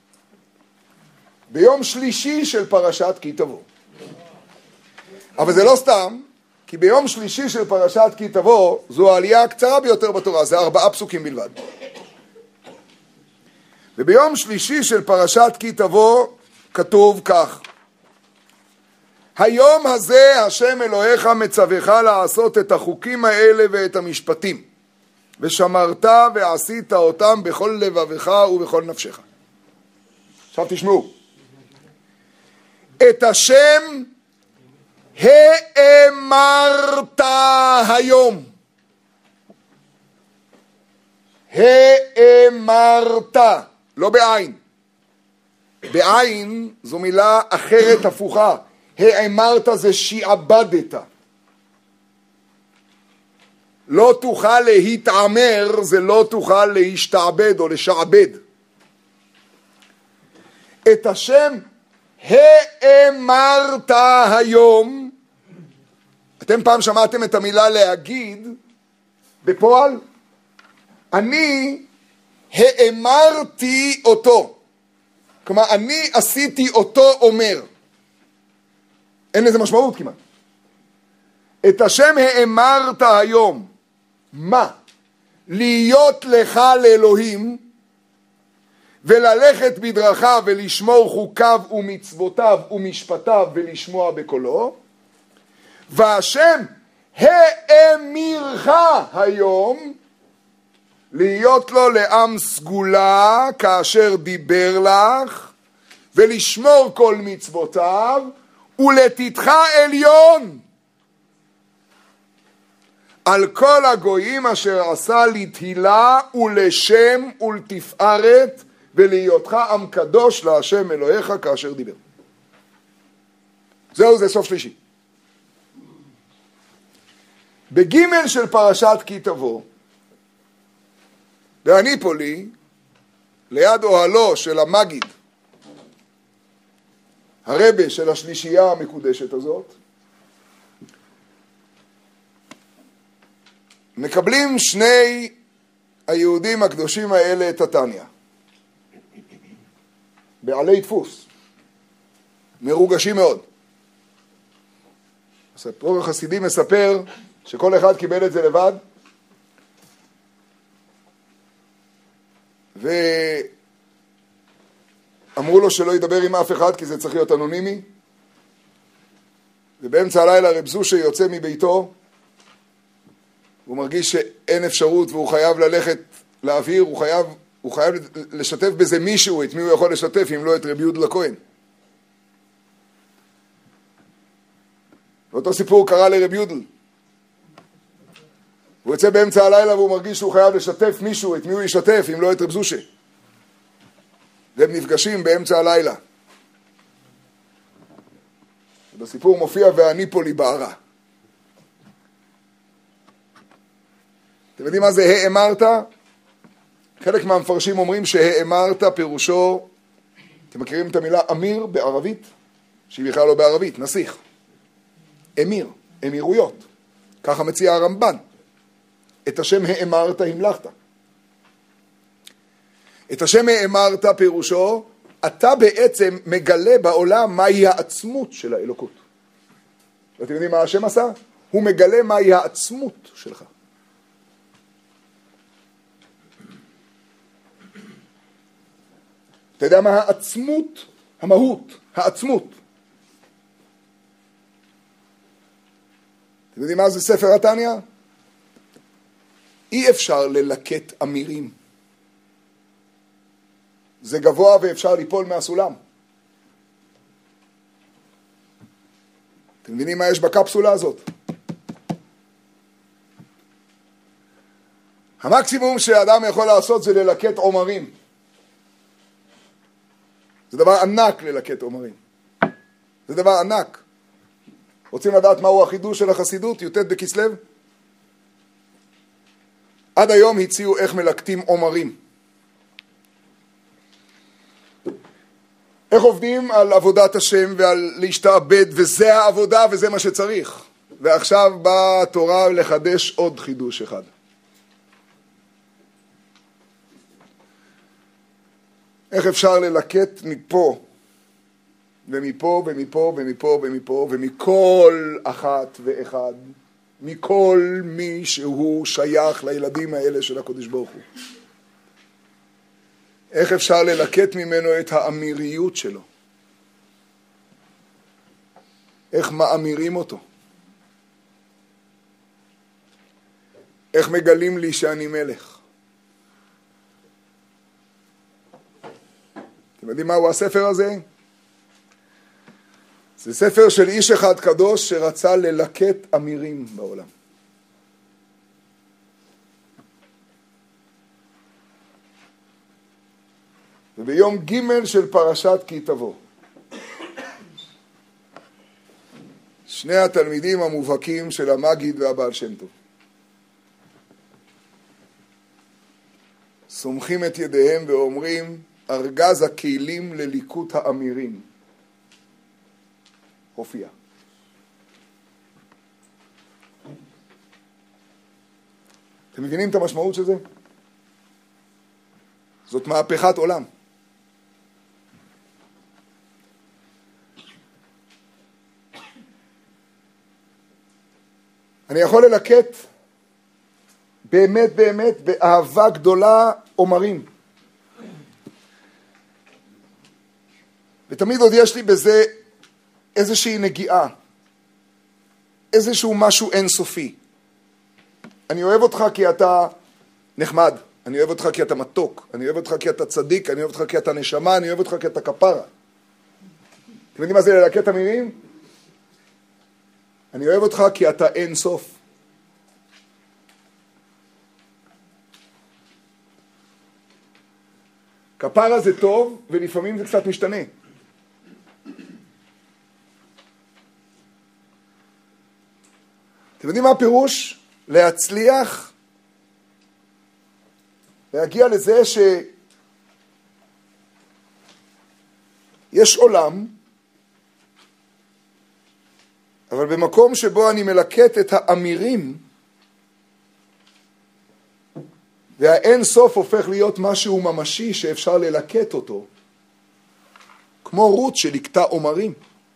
ביום שלישי של פרשת כי תבוא. אבל זה לא סתם, כי ביום שלישי של פרשת כי תבוא, זו העלייה הקצרה ביותר בתורה, זה 4 פסוקים בלבד. וביום שלישי של פרשת כי תבוא, כתוב כך, היום הזה השם אלוהיך מצווך לעשות את החוקים האלה ואת המשפטים, ושמרת ועשית אותם בכל לבבך ובכל נפשך. עכשיו תשמעו, את השם האמרת היום. האמרת, לא בעין. בעין זו מילה אחרת הפוכה. האמרת זה שעבדת. לא תוכל להתעמר, זה לא תוכל להשתעבד או לשעבד. את השם האמרת היום. אתם פעם שמעתם את המילה להגיד בפועל? אני האמרתי אותו. כלומר, אני עשיתי אותו אומר. אין לזה משמעות כמעט. את השם האמרת היום. מה? להיות לך לאלוהים, וללכת בדרכיו ולשמור חוקיו ומצוותיו ומשפטיו ולשמוע בקולו, והשם האמירך היום להיות לו לעם סגולה כאשר דיבר לך, ולשמור כל מצוותיו ולתתך עליון על כל הגויים אשר עשה לתהילה ולשם ולתפארת ולהיותך עם קדוש להשם אלוהיך כאשר דיבר. זהו, זה סוף שלישי. בגימל של פרשת כי תבוא, ואני פה לי, ליד אוהלו של המגיד, הרבה של השלישייה המקודשת הזאת, מקבלים שני היהודים הקדושים האלה את התניא. בעלי דפוס. מרוגשים מאוד. הסיפור החסידי מספר שכל אחד קיבל את זה לבד, ואמרו לו שלא ידבר עם אף אחד כי זה צריך להיות אנונימי, ובאמצע הלילה רב זושה יוצא מביתו, הוא מרגיש שאין אפשרות והוא חייב ללכת לאוויר, הוא חייב לשתף בזה מישהו, את מי הוא יכול לשתף אם לא את רבי יהודה הכהן. ואותו סיפור קרה לרבי יהודה. הוא יוצא באמצע הלילה והוא מרגיש שהוא חייב לשתף מישהו, את מי הוא ישתף אם לא את רב זושה. והם נפגשים באמצע הלילה. בסיפור מופיע ואני פה לי בערה. אתם יודעים מה זה האמרת? חלק מהמפרשים אומרים שהאמרת פירושו, אתם מכירים את המילה אמיר בערבית? שהיא בכלל לא בערבית, נסיך. אמיר, אמירויות. ככה מציע הרמב"ן. את השם האמרת המלכת. את השם האמרת פירושו, אתה בעצם מגלה בעולם מהי העצמות של האלוקות. ואתם יודעים מה השם עשה? הוא מגלה מהי העצמות שלך. אתה יודע מה העצמות? המהות, העצמות. אתם יודעים מה זה ספר התניא? אי אפשר ללקט אמירים. זה גבוה ואפשר ליפול מהסולם. אתם מבינים מה יש בקפסולה הזאת? המקסימום שאדם יכול לעשות זה ללקט עומרים. זה דבר ענק ללקט עומרים. זה דבר ענק. רוצים לדעת מהו החידוש של החסידות? י"ט בכסלו? עד היום הציעו איך מלקטים עומרים. איך עובדים על עבודת השם ועל להשתעבד, וזה העבודה וזה מה שצריך. ועכשיו באה התורה לחדש עוד חידוש אחד. איך אפשר ללקט מפה, ומפה, ומפה, ומפה, ומפה, ומכל אחת ואחד, מכל מי שהוא שייך לילדים האלה של הקדוש ברוך הוא. איך אפשר ללקט ממנו את האמיריות שלו? איך מאמירים אותו? איך מגלים לי שאני מלך? אתם יודעים מהו הספר הזה? זה ספר של איש אחד קדוש שרצה ללקט אמירים בעולם. וביום ג' של פרשת כי תבוא, שני התלמידים המובהקים של המגיד והבעל שם טוב סומכים את ידיהם ואומרים, ארגז הכלים לליקוט האמירים הופיע. אתם מבינים את המשמעות של זה? זאת מהפכת עולם. אני יכול ללקט באמת באמת באהבה גדולה עומרים. ותמיד עוד יש לי בזה איזושהי נגיעה, איזשהו משהו אינסופי. אני אוהב אותך כי אתה נחמד, אני אוהב אותך כי אתה מתוק, אני אוהב אותך כי אתה צדיק, אני אוהב אותך כי אתה נשמה, אני אוהב אותך כי אתה כפרה. אתם יודעים מה זה ללקט המילים? אני אוהב אותך כי אתה אין סוף. כפרה זה טוב, ולפעמים זה קצת משתנה. אתם יודעים מה הפירוש? להצליח, להגיע לזה שיש עולם, אבל במקום שבו אני מלקט את האמירים, והאין סוף הופך להיות משהו ממשי שאפשר ללקט אותו, כמו רות שלקטה עומרים.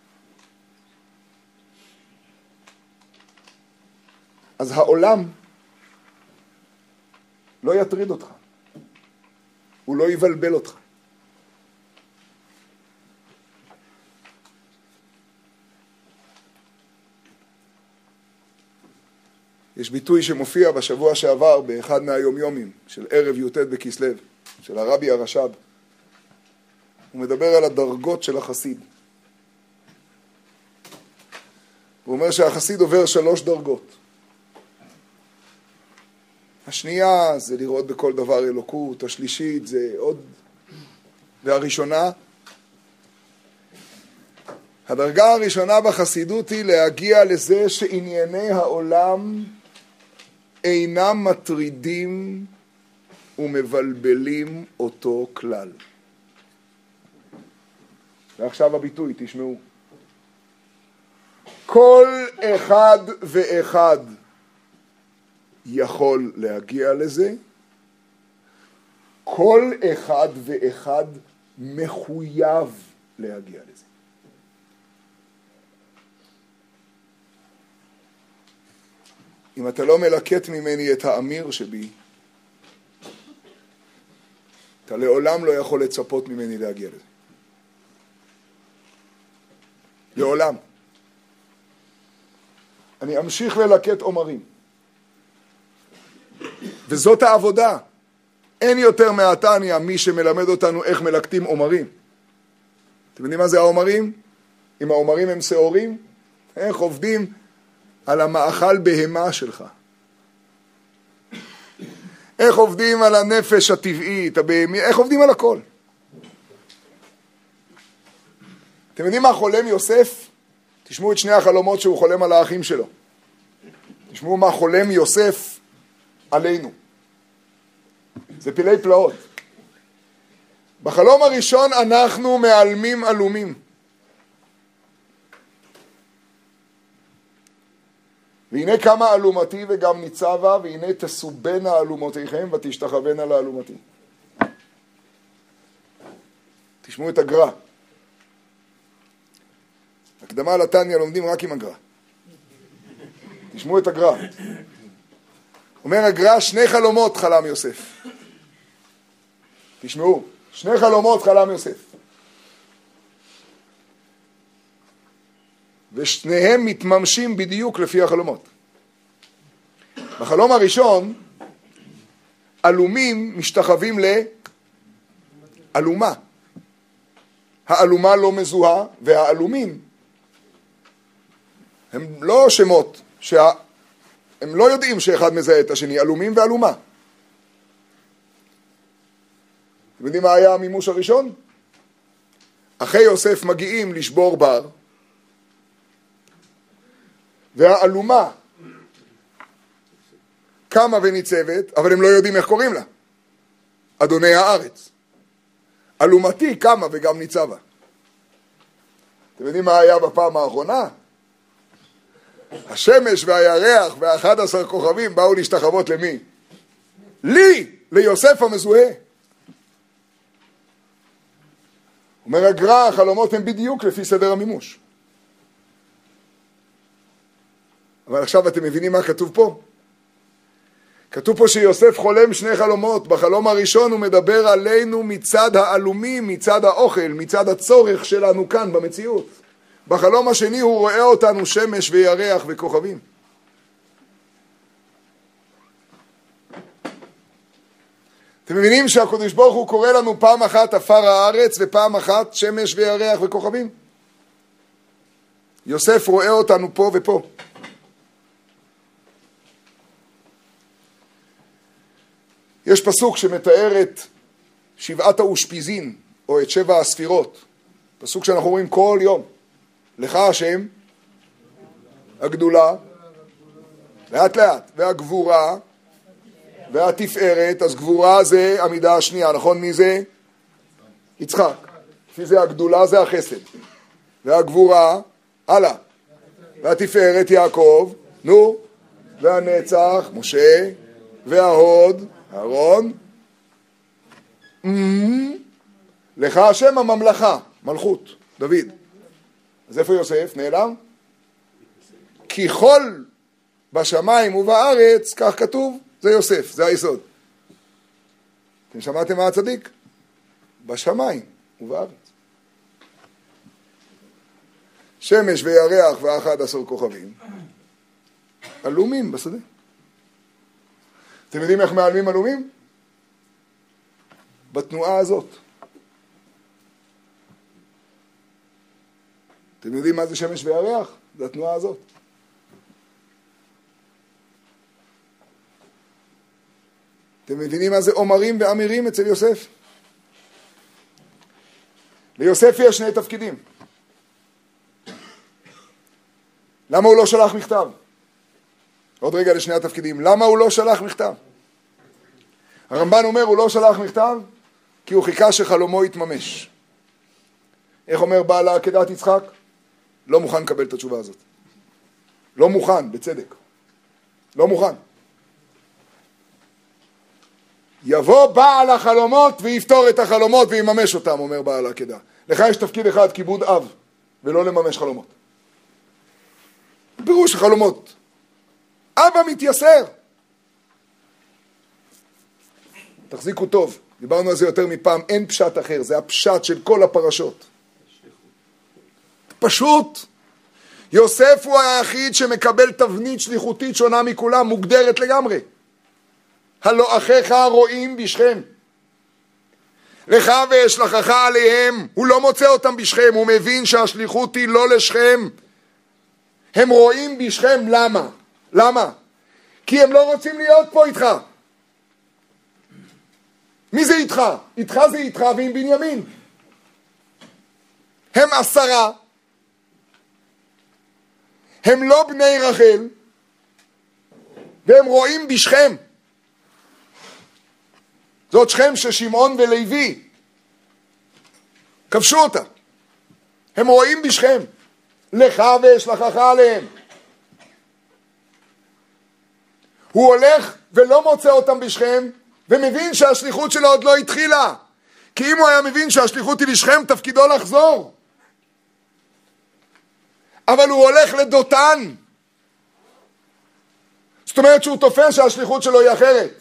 אז העולם לא יטריד אותך, הוא לא יבלבל אותך. יש ביטוי שמופיע בשבוע שעבר באחד מהיומיומים של ערב י"ט בכסלו, של הרבי הרש"ב. הוא מדבר על הדרגות של החסיד. הוא אומר שהחסיד עובר 3 דרגות. השנייה זה לראות בכל דבר אלוקות, השלישית זה עוד, והראשונה, הדרגה הראשונה בחסידות היא להגיע לזה שענייני העולם אינם מטרידים ומבלבלים אותו כלל. ועכשיו הביטוי, תשמעו. כל אחד ואחד יכול להגיע לזה, כל אחד ואחד מחויב להגיע לזה. אם אתה לא מלקט ממני את האמיר שבי, אתה לעולם לא יכול לצפות ממני להגיע לזה. לעולם. אני אמשיך ללקט עומרים. וזאת העבודה. אין יותר מהתניא מי שמלמד אותנו איך מלקטים עומרים. אתם יודעים מה זה העומרים? אם העומרים הם שעורים, איך עובדים על המאכל בהמה שלך. איך עובדים על הנפש הטבעית, הבהמי, איך עובדים על הכל. אתם יודעים מה חולם יוסף? תשמעו את שני החלומות שהוא חולם על האחים שלו. תשמעו מה חולם יוסף עלינו. זה פילי פלאות. בחלום הראשון אנחנו מעלמים עלומים. והנה קמה אלומתי וגם ניצבה, והנה תסובנה אלומותיכם ותשתחוונה לאלומתי. תשמעו את הגר"א. הקדמה לתניא לומדים רק עם הגר"א. תשמעו את הגר"א. אומר הגר"א, 2 חלומות חלם יוסף. תשמעו, 2 חלומות חלם יוסף. ושניהם מתממשים בדיוק לפי החלומות. בחלום הראשון, אלומים משתחווים לאלומה. האלומה לא מזוהה, והאלומים הם לא שמות, הם לא יודעים שאחד מזהה את השני, אלומים ואלומה. אתם יודעים מה היה המימוש הראשון? אחי יוסף מגיעים לשבור בר, והאלומה קמה וניצבת, אבל הם לא יודעים איך קוראים לה. אדוני הארץ. אלומתי קמה וגם ניצבה. אתם יודעים מה היה בפעם האחרונה? השמש והירח וה11 כוכבים באו להשתחוות למי? לי, ליוסף המזוהה. אומר הגר"א, החלומות הם בדיוק לפי סדר המימוש. אבל עכשיו אתם מבינים מה כתוב פה? כתוב פה שיוסף חולם שני חלומות. בחלום הראשון הוא מדבר עלינו מצד העלומים, מצד האוכל, מצד הצורך שלנו כאן במציאות. בחלום השני הוא רואה אותנו שמש וירח וכוכבים. אתם מבינים שהקדוש ברוך הוא קורא לנו פעם אחת עפר הארץ ופעם אחת שמש וירח וכוכבים? יוסף רואה אותנו פה ופה. יש פסוק שמתאר את שבעת האושפיזין, או את 7 הספירות. פסוק שאנחנו אומרים כל יום. לך השם, הגדולה, לאט לאט, והגבורה, והתפארת. אז גבורה זה המידה השנייה, נכון? מי זה? יצחק. לפי זה הגדולה זה החסד. והגבורה, הלאה. והתפארת יעקב, נו, והנצח, משה, וההוד, אהרון. לך השם הממלכה, מלכות, דוד. אז איפה יוסף? נעלם? כי כל בשמיים ובארץ, כך כתוב, זה יוסף, זה היסוד. אתם שמעתם מה הצדיק? בשמיים ובארץ. שמש וירח ו11 כוכבים. עלומים בשדה. אתם יודעים איך מעלמים עלומים? בתנועה הזאת. אתם יודעים מה זה שמש וירח? זה התנועה הזאת. אתם מבינים מה זה עומרים ואמירים אצל יוסף? ליוסף יש 2 תפקידים. למה הוא לא שלח מכתב? עוד רגע לשני התפקידים. למה הוא לא שלח מכתב? הרמב"ן אומר הוא לא שלח מכתב כי הוא חיכה שחלומו יתממש. איך אומר בעל עקדת יצחק? לא מוכן לקבל את התשובה הזאת. לא מוכן, בצדק. לא מוכן. יבוא בעל החלומות ויפתור את החלומות ויממש אותם, אומר בעל העקדה. לך יש תפקיד אחד, כיבוד אב, ולא לממש חלומות. פירוש החלומות. אבא מתייסר. תחזיקו טוב, דיברנו על זה יותר מפעם, אין פשט אחר, זה הפשט של כל הפרשות. פשוט, יוסף הוא היחיד שמקבל תבנית שליחותית שונה מכולם, מוגדרת לגמרי. הלא אחיך רואים בשכם. לך ואשלחך עליהם, הוא לא מוצא אותם בשכם, הוא מבין שהשליחות היא לא לשכם. הם רואים בשכם, למה? למה? כי הם לא רוצים להיות פה איתך. מי זה איתך? איתך זה איתך ועם בנימין. הם 10. הם לא בני רחל, והם רואים בשכם. זאת שכם ששמעון ולוי כבשו אותה. הם רואים בשכם. לך ואשלחך עליהם. הוא הולך ולא מוצא אותם בשכם, ומבין שהשליחות שלו עוד לא התחילה. כי אם הוא היה מבין שהשליחות היא לשכם, תפקידו לחזור. אבל הוא הולך לדותן. זאת אומרת שהוא תופס שהשליחות שלו היא אחרת.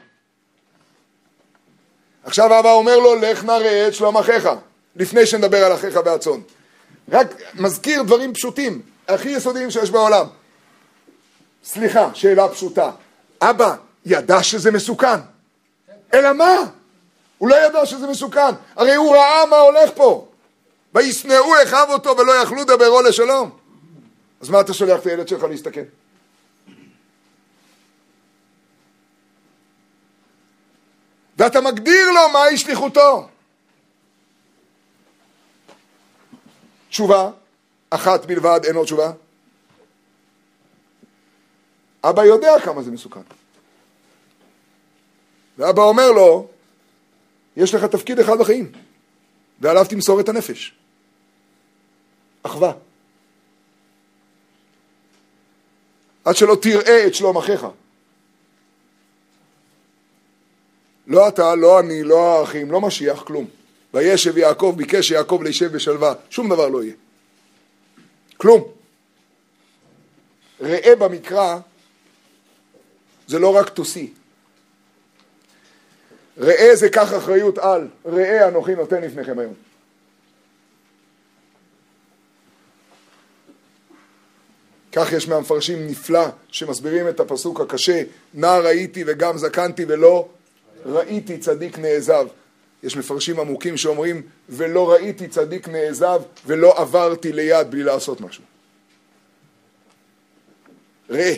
עכשיו אבא אומר לו, לך נראה את שלום אחיך, לפני שנדבר על אחיך והצאן. רק מזכיר דברים פשוטים, הכי יסודיים שיש בעולם. סליחה, שאלה פשוטה. אבא ידע שזה מסוכן. אלא מה? הוא לא ידע שזה מסוכן. הרי הוא ראה מה הולך פה. וישנאו אחיו אותו ולא יכלו דברו לשלום. אז מה אתה שולח את הילד שלך להסתכן? ואתה מגדיר לו מהי שליחותו. תשובה, אחת בלבד, אין עוד תשובה. אבא יודע כמה זה מסוכן. ואבא אומר לו, יש לך תפקיד אחד בחיים, ועליו תמסור את הנפש. אחווה. עד שלא תראה את שלום אחיך. לא אתה, לא אני, לא האחים, לא משיח, כלום. וישב יעקב, ביקש יעקב לישב בשלווה. שום דבר לא יהיה. כלום. ראה במקרא זה לא רק תוסי. ראה זה כך אחריות על, ראה אנוכי נותן לפניכם היום. כך יש מהמפרשים נפלא שמסבירים את הפסוק הקשה, נער ראיתי וגם זקנתי ולא ראיתי צדיק נעזב. יש מפרשים עמוקים שאומרים ולא ראיתי צדיק נעזב ולא עברתי ליד בלי לעשות משהו. ראה.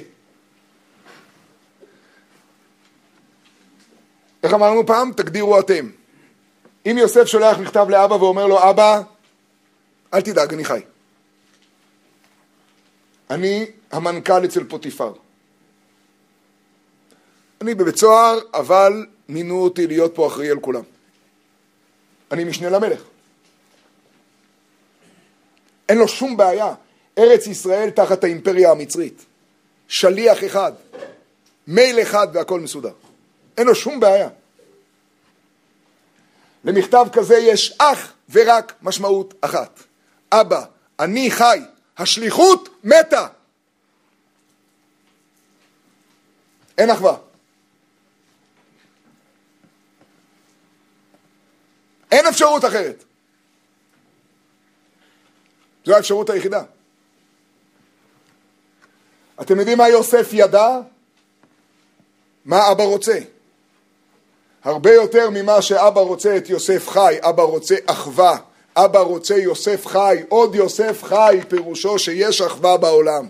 איך אמרנו פעם? תגדירו אתם. אם יוסף שולח מכתב לאבא ואומר לו, אבא, אל תדאג, אני חי. אני המנכ"ל אצל פוטיפר. אני בבית סוהר, אבל מינו אותי להיות פה אחראי על כולם. אני משנה למלך. אין לו שום בעיה. ארץ ישראל תחת האימפריה המצרית. שליח אחד. מייל אחד והכל מסודר. אין לו שום בעיה. למכתב כזה יש אך ורק משמעות אחת. אבא, אני חי. השליחות מתה. אין אחווה. אין אפשרות אחרת. זו האפשרות היחידה. אתם יודעים מה יוסף ידע? מה אבא רוצה? הרבה יותר ממה שאבא רוצה את יוסף חי, אבא רוצה אחווה. אבא רוצה יוסף חי, עוד יוסף חי, פירושו שיש אחווה בעולם.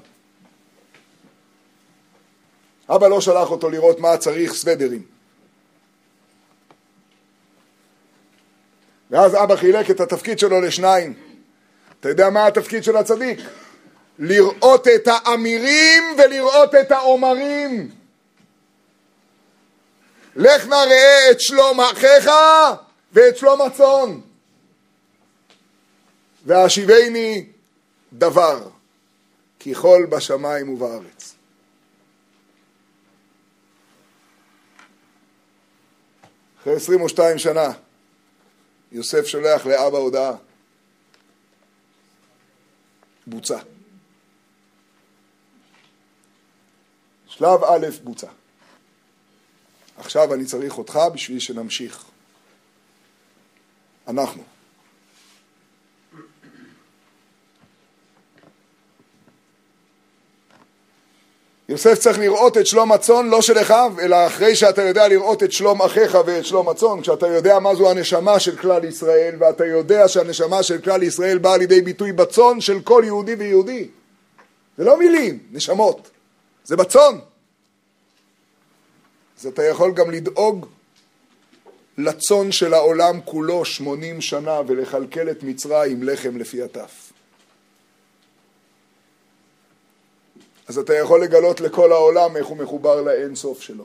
אבא לא שלח אותו לראות מה צריך סוודרים. ואז אבא חילק את התפקיד שלו לשניים. אתה יודע מה התפקיד של הצדיק? לראות את האמירים ולראות את האומרים. לך נא ראה את שלום אחיך ואת שלום הצאן. והשיבני דבר, כי חול בשמיים ובארץ. אחרי 22 שנה, יוסף שולח לאבא הודעה. בוצע. שלב א' בוצע. עכשיו אני צריך אותך בשביל שנמשיך. אנחנו. יוסף צריך לראות את שלום הצאן לא של אחיו, אלא אחרי שאתה יודע לראות את שלום אחיך ואת שלום הצאן, כשאתה יודע מה זו הנשמה של כלל ישראל, ואתה יודע שהנשמה של כלל ישראל באה לידי ביטוי בצאן של כל יהודי ויהודי. זה לא מילים, נשמות. זה בצאן. אז אתה יכול גם לדאוג לצאן של העולם כולו 80 שנה ולחלקל את מצרים לחם לפי הטף. אז אתה יכול לגלות לכל העולם איך הוא מחובר לאין סוף שלו.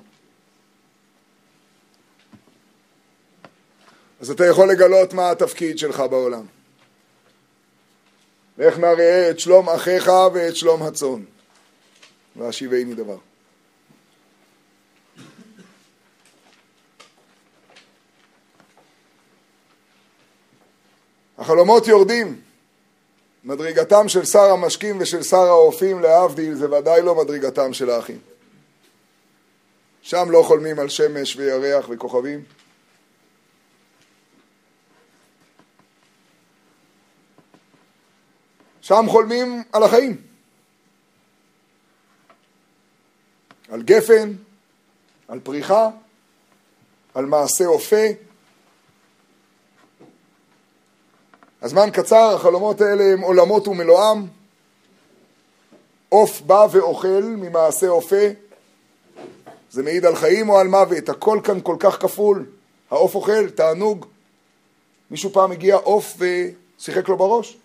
אז אתה יכול לגלות מה התפקיד שלך בעולם. לך נראה את שלום אחיך ואת שלום הצאן. והשיבני דבר. החלומות יורדים. מדרגתם של שר המשקים ושל שר האופים להבדיל, זה ודאי לא מדרגתם של האחים. שם לא חולמים על שמש וירח וכוכבים. שם חולמים על החיים. על גפן, על פריחה, על מעשה אופה. הזמן קצר, החלומות האלה הם עולמות ומלואם. עוף בא ואוכל ממעשה אופה. זה מעיד על חיים או על מוות. הכל כאן כל כך כפול. העוף אוכל, תענוג. מישהו פעם הגיע עוף ושיחק לו בראש?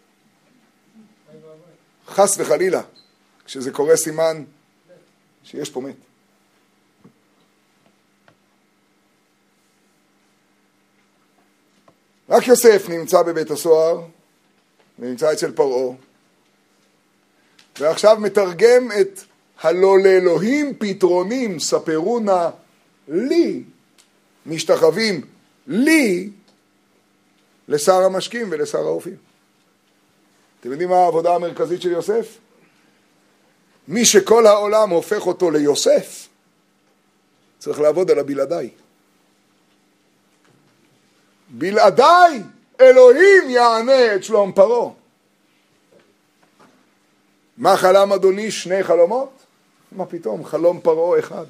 חס וחלילה. כשזה קורה סימן שיש פה מת. רק יוסף נמצא בבית הסוהר, ונמצא אצל פרעה, ועכשיו מתרגם את הלא לאלוהים פתרונים, ספרו נא לי, משתחווים לי, לשר המשקים ולשר האופים. אתם יודעים מה העבודה המרכזית של יוסף? מי שכל העולם הופך אותו ליוסף, צריך לעבוד על הבלעדיי. בלעדיי אלוהים יענה את שלום פרעה. מה חלם אדוני? 2 חלומות? מה פתאום? חלום פרעה אחד.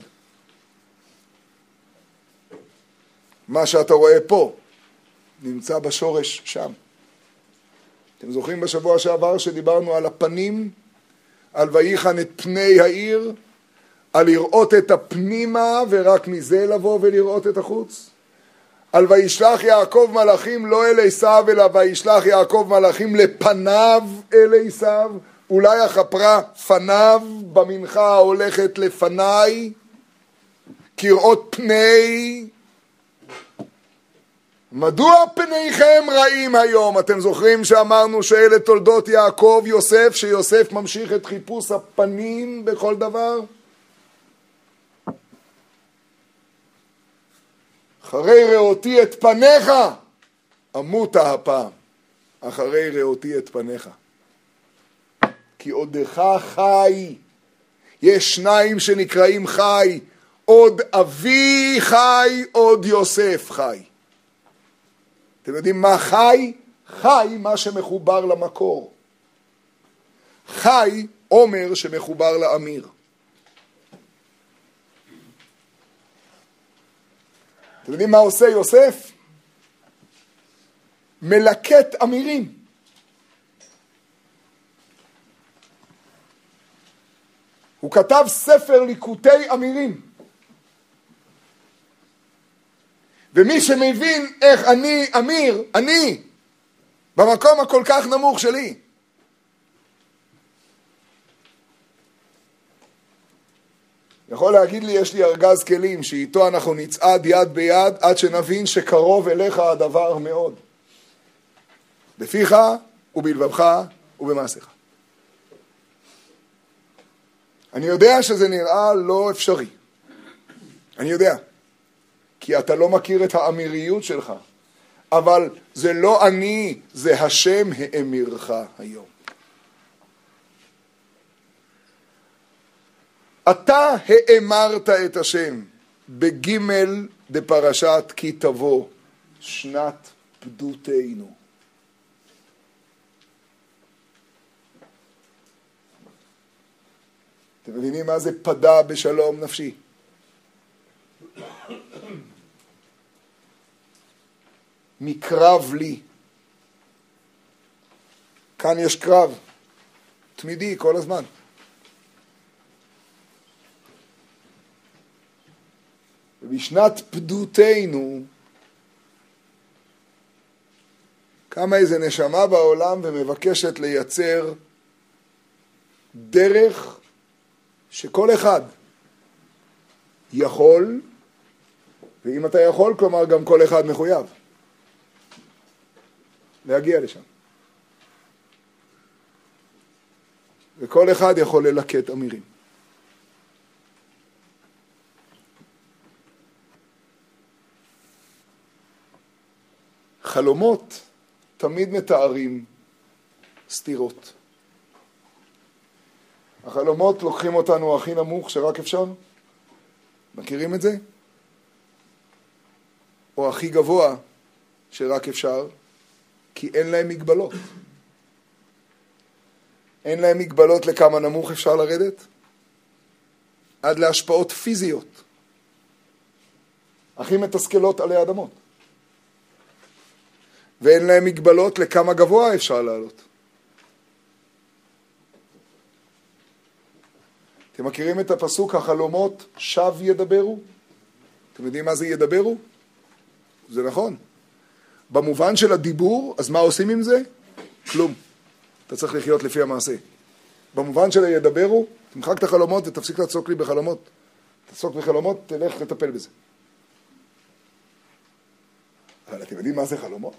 מה שאתה רואה פה נמצא בשורש שם. אתם זוכרים בשבוע שעבר שדיברנו על הפנים, על ויחן את פני העיר, על לראות את הפנימה ורק מזה לבוא ולראות את החוץ? על וישלח יעקב מלאכים לא אל עשיו, אלא וישלח יעקב מלאכים לפניו אל עשיו. אולי החפרה פניו במנחה הולכת לפניי, כראות פני. מדוע פניכם רעים היום? אתם זוכרים שאמרנו שאלה תולדות יעקב יוסף, שיוסף ממשיך את חיפוש הפנים בכל דבר? אחרי ראותי את פניך, אמותה הפעם. אחרי ראותי את פניך. כי עודך חי. יש 2 שנקראים חי. עוד אבי חי, עוד יוסף חי. אתם יודעים מה חי? חי מה שמחובר למקור. חי עומר שמחובר לאמיר. אתם יודעים מה עושה יוסף? מלקט אמירים. הוא כתב ספר ליקוטי אמירים. ומי שמבין איך אני אמיר, אני, במקום הכל כך נמוך שלי. יכול להגיד לי, יש לי ארגז כלים שאיתו אנחנו נצעד יד ביד עד שנבין שקרוב אליך הדבר מאוד. בפיך ובלבבך ובמעשיך. אני יודע שזה נראה לא אפשרי. אני יודע. כי אתה לא מכיר את האמיריות שלך. אבל זה לא אני, זה השם האמירך היום. אתה האמרת את השם בגימל דפרשת כי תבוא שנת פדותנו. אתם מבינים מה זה פדה בשלום נפשי? מקרב לי. כאן יש קרב תמידי כל הזמן. ובשנת פדותנו קמה איזה נשמה בעולם ומבקשת לייצר דרך שכל אחד יכול, ואם אתה יכול, כלומר גם כל אחד מחויב להגיע לשם. וכל אחד יכול ללקט אמירים. חלומות תמיד מתארים סתירות. החלומות לוקחים אותנו הכי נמוך שרק אפשר. מכירים את זה? או הכי גבוה שרק אפשר, כי אין להם מגבלות. אין להם מגבלות לכמה נמוך אפשר לרדת, עד להשפעות פיזיות. הכי מתסכלות עלי אדמות. ואין להם מגבלות לכמה גבוה אפשר לעלות. אתם מכירים את הפסוק החלומות שב ידברו? אתם יודעים מה זה ידברו? זה נכון. במובן של הדיבור, אז מה עושים עם זה? כלום. אתה צריך לחיות לפי המעשה. במובן של הידברו, תמחק את החלומות ותפסיק לעסוק לי בחלומות. תעסוק בחלומות, תלך לטפל בזה. אבל אתם יודעים מה זה חלומות?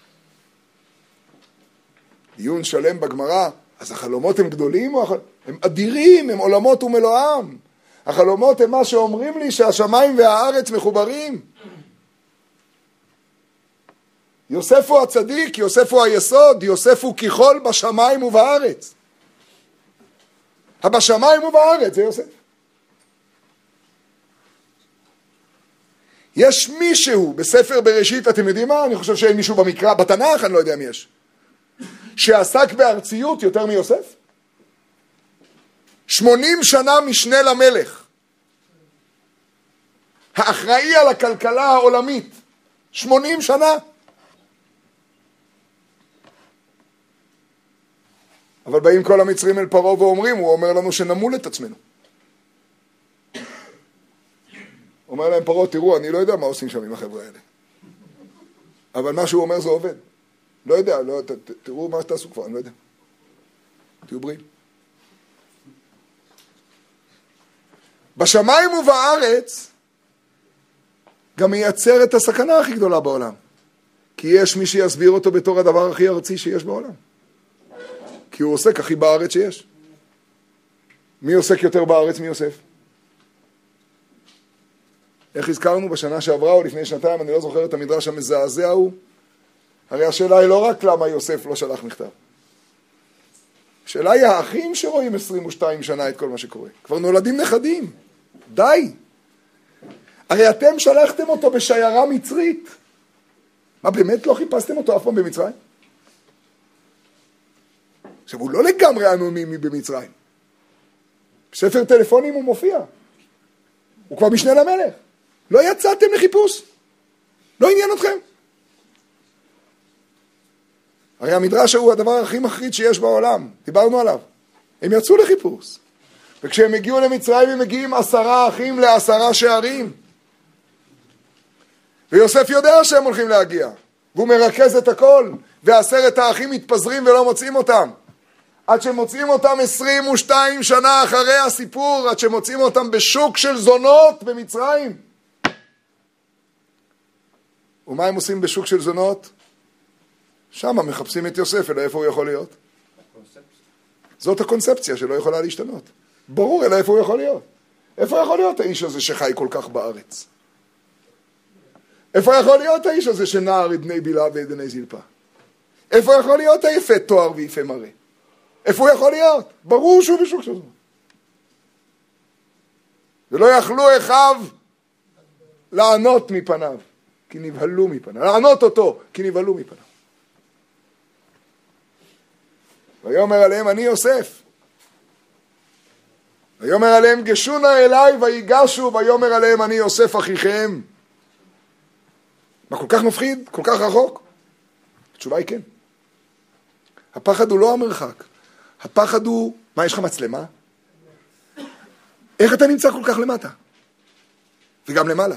דיון שלם בגמרא, אז החלומות הם גדולים או הם אדירים, הם עולמות ומלואם. החלומות הם מה שאומרים לי שהשמיים והארץ מחוברים. יוסף הוא הצדיק, יוסף הוא היסוד, יוסף הוא ככל בשמיים ובארץ. הבשמיים ובארץ, זה יוסף. יש מישהו בספר בראשית, אתם יודעים מה? אני חושב שאין מישהו במקרא, בתנ"ך אני לא יודע מי יש, שעסק בארציות יותר מיוסף. 80 שנה משנה למלך, האחראי על הכלכלה העולמית, 80 שנה. אבל באים כל המצרים אל פרעה ואומרים, הוא אומר לנו שנמול את עצמנו. אומר להם פרעה, תראו, אני לא יודע מה עושים שם עם החבר'ה האלה. אבל מה שהוא אומר זה עובד. לא יודע, לא, תראו מה שתעשו כבר, אני לא יודע. תהיו בריאים. בשמיים ובארץ גם מייצר את הסכנה הכי גדולה בעולם. כי יש מי שיסביר אותו בתור הדבר הכי ארצי שיש בעולם. כי הוא עוסק הכי בארץ שיש. מי עוסק יותר בארץ מיוסף? איך הזכרנו בשנה שעברה או לפני שנתיים, אני לא זוכר את המדרש המזעזע הוא. הרי השאלה היא לא רק למה יוסף לא שלח מכתב. השאלה היא האחים שרואים 22 שנה את כל מה שקורה. כבר נולדים נכדים. די. הרי אתם שלחתם אותו בשיירה מצרית. מה, באמת לא חיפשתם אותו אף פעם במצרים? עכשיו, הוא לא לגמרי אנונימי במצרים. בספר טלפונים הוא מופיע. הוא כבר משנה למלך. לא יצאתם לחיפוש. לא עניין אתכם. הרי המדרש הוא הדבר הכי מחריד שיש בעולם. דיברנו עליו. הם יצאו לחיפוש. וכשהם הגיעו למצרים הם מגיעים 10 אחים ל10 שערים. ויוסף יודע שהם הולכים להגיע. והוא מרכז את הכל. ו10 האחים מתפזרים ולא מוצאים אותם. עד שמוצאים אותם 22 שנה אחרי הסיפור, עד שמוצאים אותם בשוק של זונות במצרים. ומה הם עושים בשוק של זונות? שם מחפשים את יוסף, אלא איפה הוא יכול להיות. זאת הקונספציה שלא יכולה להשתנות. ברור, אלא איפה הוא יכול להיות. איפה יכול להיות האיש הזה שחי כל כך בארץ? איפה יכול להיות האיש הזה שנער את בני בילה ואת בני זלפה? איפה יכול להיות היפה תואר ויפה מראה? איפה הוא יכול להיות? ברור שהוא בשוק של זונות. ולא יכלו אחיו לענות מפניו, כי נבהלו מפניו. לענות אותו, כי נבהלו מפניו. ויאמר עליהם, אני יוסף. ויאמר עליהם, גשו נא אליי ויגשו, ויאמר עליהם, אני יוסף אחיכם. מה, כל כך מפחיד? כל כך רחוק? התשובה היא כן. הפחד הוא לא המרחק. הפחד הוא, מה, יש לך מצלמה? איך אתה נמצא כל כך למטה? וגם למעלה.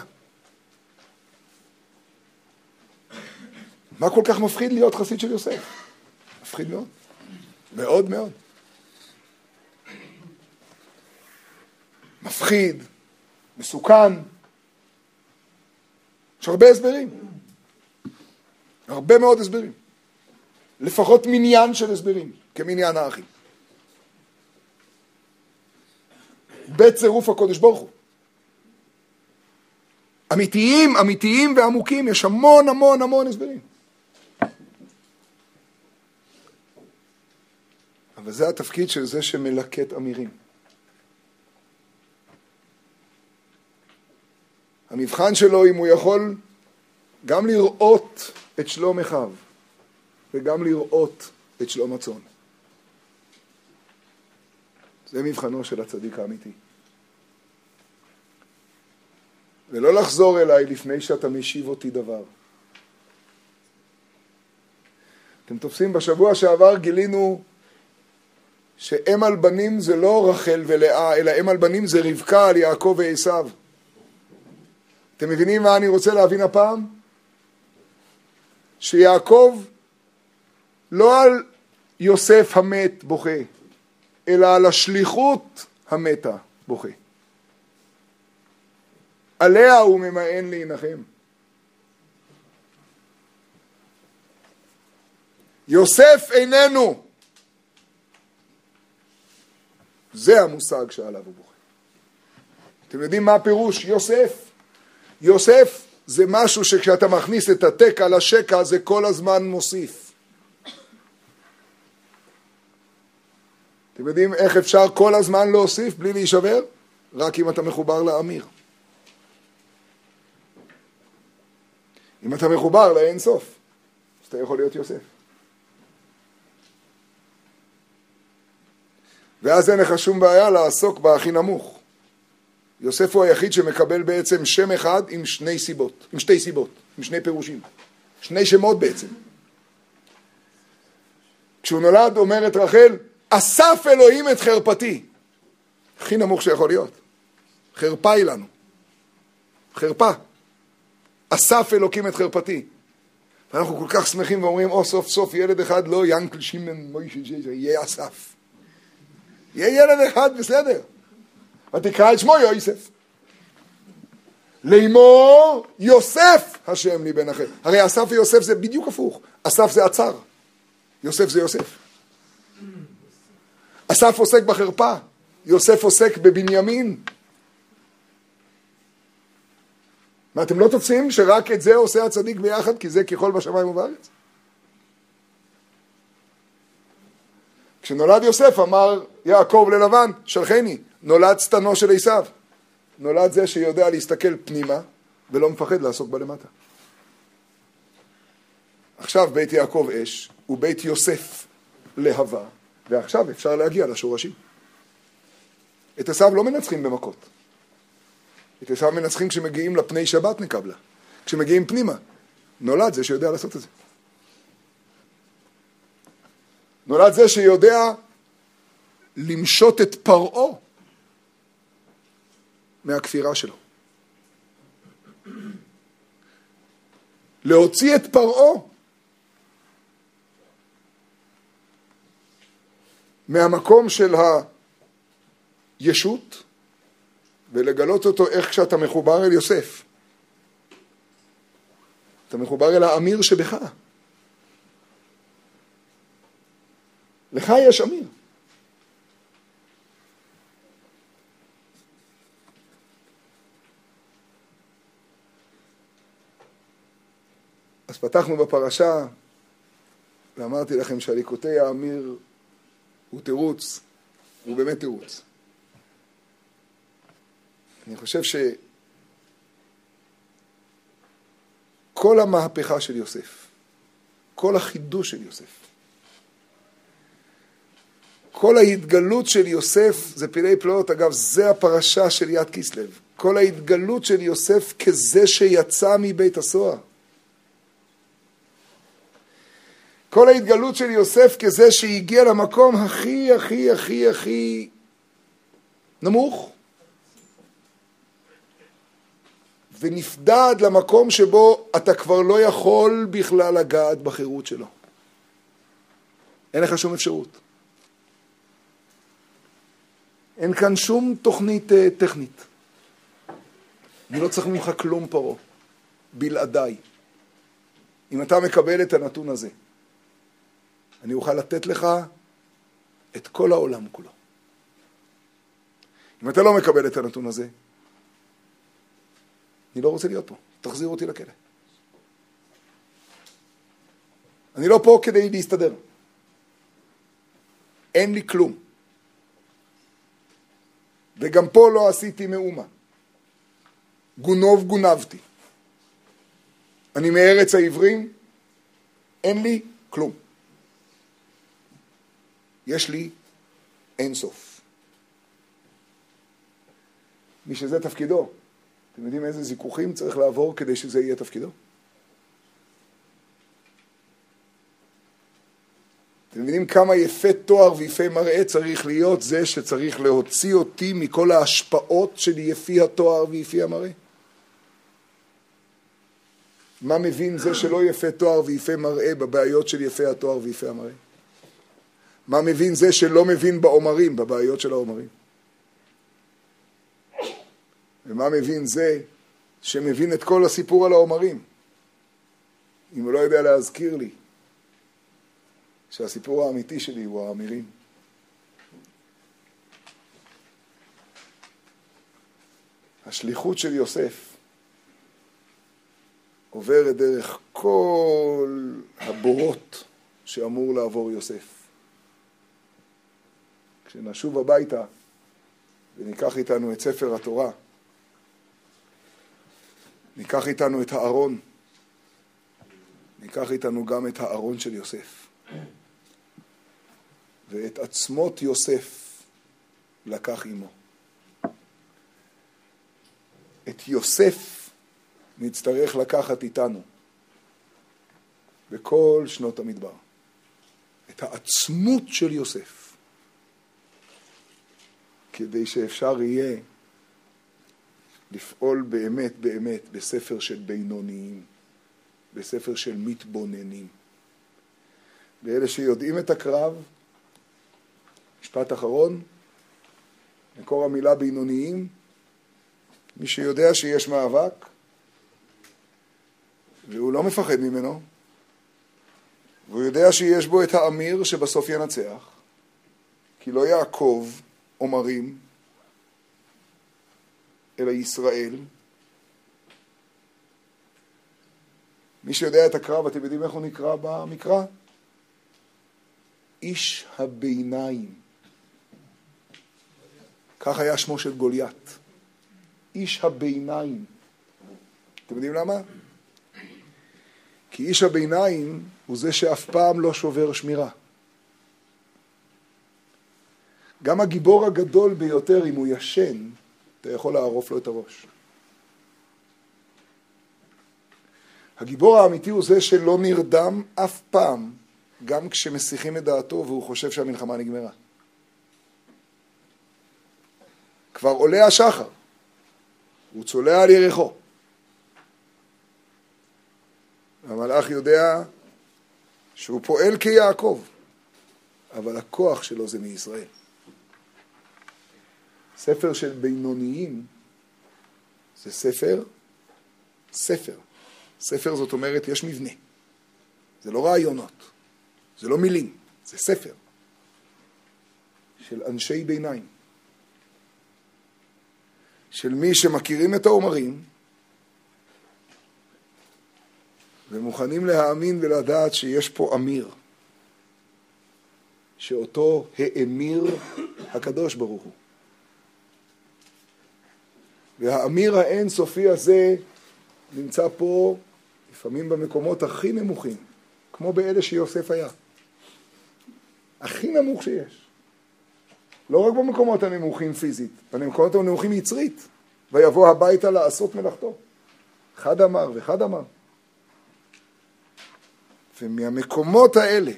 מה כל כך מפחיד להיות חסיד של יוסף? מפחיד מאוד. מאוד מאוד. מפחיד, מסוכן. יש הרבה הסברים. הרבה מאוד הסברים. לפחות מניין של הסברים, כמניין האחים. בצירוף הקודש ברוך הוא. אמיתיים, אמיתיים ועמוקים, יש המון המון המון הסברים. אבל זה התפקיד של זה שמלקט אמירים. המבחן שלו אם הוא יכול גם לראות את שלום אחיו וגם לראות את שלום הצאן. זה מבחנו של הצדיק האמיתי. ולא לחזור אליי לפני שאתה משיב אותי דבר. אתם תופסים, בשבוע שעבר גילינו שאם על בנים זה לא רחל ולאה, אלא אם על בנים זה רבקה על יעקב ועשיו. אתם מבינים מה אני רוצה להבין הפעם? שיעקב לא על יוסף המת בוכה, אלא על השליחות המתה בוכה. עליה הוא ממאן להנחם. יוסף איננו. זה המושג שעליו הוא בוכה. אתם יודעים מה הפירוש? יוסף. יוסף זה משהו שכשאתה מכניס את התקע לשקע זה כל הזמן מוסיף. אתם יודעים איך אפשר כל הזמן להוסיף בלי להישבר? רק אם אתה מחובר לאמיר. אם אתה מחובר לאין סוף, אז אתה יכול להיות יוסף. ואז אין לך שום בעיה לעסוק בהכי נמוך. יוסף הוא היחיד שמקבל בעצם שם אחד עם שתי סיבות, עם שני פירושים. שני שמות בעצם. כשהוא נולד אומרת רחל, אסף אלוהים את חרפתי. הכי נמוך שיכול להיות. חרפה היא לנו. חרפה. אסף אלוקים את חרפתי. ואנחנו כל כך שמחים ואומרים, סוף סוף ילד אחד, לא ינקל שימן מוישה, יהיה אסף. יהיה ילד אחד, בסדר. ותקרא את שמו יוסף. לאמור יוסף השם לי בן אחר. הרי אסף ויוסף זה בדיוק הפוך. אסף זה עצר. יוסף זה יוסף. אסף עוסק בחרפה. יוסף עוסק בבנימין. מה, אתם לא תוצאים שרק את זה עושה הצדיק ביחד, כי זה ככל בשמיים ובארץ? כשנולד יוסף אמר יעקב ללבן, שלחני, נולד שטנו של עשיו. נולד זה שיודע להסתכל פנימה ולא מפחד לעסוק בלמטה. עכשיו בית יעקב אש ובית יוסף להבה, ועכשיו אפשר להגיע לשורשים. את עשיו לא מנצחים במכות. את עשיו מנצחים כשמגיעים לפני שבת נקבלה. כשמגיעים פנימה, נולד זה שיודע לעשות את זה. נולד זה שיודע למשות את פרעו מהכפירה שלו. להוציא את פרעו מהמקום של הישות ולגלות אותו איך כשאתה מחובר אל יוסף. אתה מחובר אל האמיר שבך. לך יש אמיר. אז פתחנו בפרשה ואמרתי לכם שהליקוטי האמיר הוא תירוץ, הוא באמת תירוץ. אני חושב שכל המהפכה של יוסף, כל החידוש של יוסף, כל ההתגלות של יוסף, זה פילי פלאות, אגב, זה הפרשה של יד כסלב. כל ההתגלות של יוסף כזה שיצא מבית הסוהר. כל ההתגלות של יוסף כזה שהגיע למקום הכי, הכי, הכי, הכי נמוך. ונפדד למקום שבו אתה כבר לא יכול בכלל לגעת בחירות שלו. אין לך שום אפשרות. אין כאן שום תוכנית טכנית. אני לא צריך ממך כלום פרעה, בלעדיי. אם אתה מקבל את הנתון הזה, אני אוכל לתת לך את כל העולם כולו. אם אתה לא מקבל את הנתון הזה, אני לא רוצה להיות פה. תחזיר אותי לכלא. אני לא פה כדי להסתדר. אין לי כלום. וגם פה לא עשיתי מאומה. גונוב גונבתי. אני מארץ העברים, אין לי כלום. יש לי אין סוף. מי שזה תפקידו, אתם יודעים איזה זיכוכים צריך לעבור כדי שזה יהיה תפקידו? אתם יודעים כמה יפה תואר ויפה מראה צריך להיות זה שצריך להוציא אותי מכל ההשפעות של יפי התואר ויפי המראה? מה מבין זה שלא יפה תואר ויפה מראה בבעיות של יפה התואר ויפה המראה? מה מבין זה שלא מבין באומרים, בבעיות של האומרים? ומה מבין זה שמבין את כל הסיפור על האומרים? אם הוא לא יודע להזכיר לי שהסיפור האמיתי שלי הוא האמירים. השליחות של יוסף עוברת דרך כל הבורות שאמור לעבור יוסף. כשנשוב הביתה וניקח איתנו את ספר התורה, ניקח איתנו את הארון, ניקח איתנו גם את הארון של יוסף. ואת עצמות יוסף לקח עמו. את יוסף נצטרך לקחת איתנו בכל שנות המדבר. את העצמות של יוסף. כדי שאפשר יהיה לפעול באמת באמת בספר של בינוניים, בספר של מתבוננים. ואלה שיודעים את הקרב, משפט אחרון, מקור המילה בינוניים, מי שיודע שיש מאבק, והוא לא מפחד ממנו, והוא יודע שיש בו את האמיר שבסוף ינצח, כי לא יעקב אומרים, אלא ישראל. מי שיודע את הקרב, אתם יודעים איך הוא נקרא במקרא? איש הביניים. כך היה שמו של גוליית. איש הביניים. אתם יודעים למה? כי איש הביניים הוא זה שאף פעם לא שובר שמירה. גם הגיבור הגדול ביותר, אם הוא ישן, אתה יכול לערוף לו את הראש. הגיבור האמיתי הוא זה שלא נרדם אף פעם, גם כשמסיחים את דעתו והוא חושב שהמלחמה נגמרה. כבר עולה השחר, הוא צולע על ירחו. המלאך יודע שהוא פועל כיעקב, אבל הכוח שלו זה מישראל. ספר של בינוניים זה ספר. ספר זאת אומרת יש מבנה. זה לא רעיונות, זה לא מילים, זה ספר של אנשי ביניים. של מי שמכירים את האומרים ומוכנים להאמין ולדעת שיש פה אמיר, שאותו האמיר הקדוש ברוך הוא. והאמיר האינסופי הזה נמצא פה לפעמים במקומות הכי נמוכים, כמו באלה שיוסף היה. הכי נמוך שיש. לא רק במקומות הנמוכים פיזית, במקומות הנמוכים יצרית, ויבוא הביתה לעשות מלאכתו. אחד אמר ואחד אמר. ומהמקומות האלה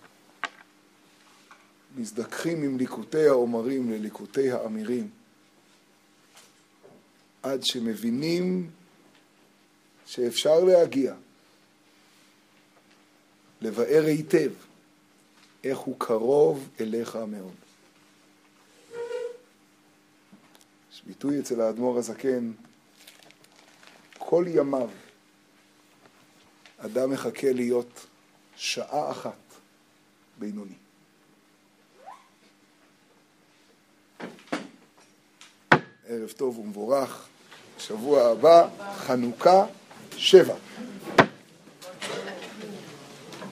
מזדככים עם ליקוטי האומרים לליקוטי האמירים, עד שמבינים שאפשר להגיע, לבאר היטב איך הוא קרוב אליך מאוד. יש ביטוי אצל האדמו"ר הזקן, כל ימיו אדם מחכה להיות שעה אחת בינוני. ערב טוב ומבורך, שבוע הבא, חנוכה 7.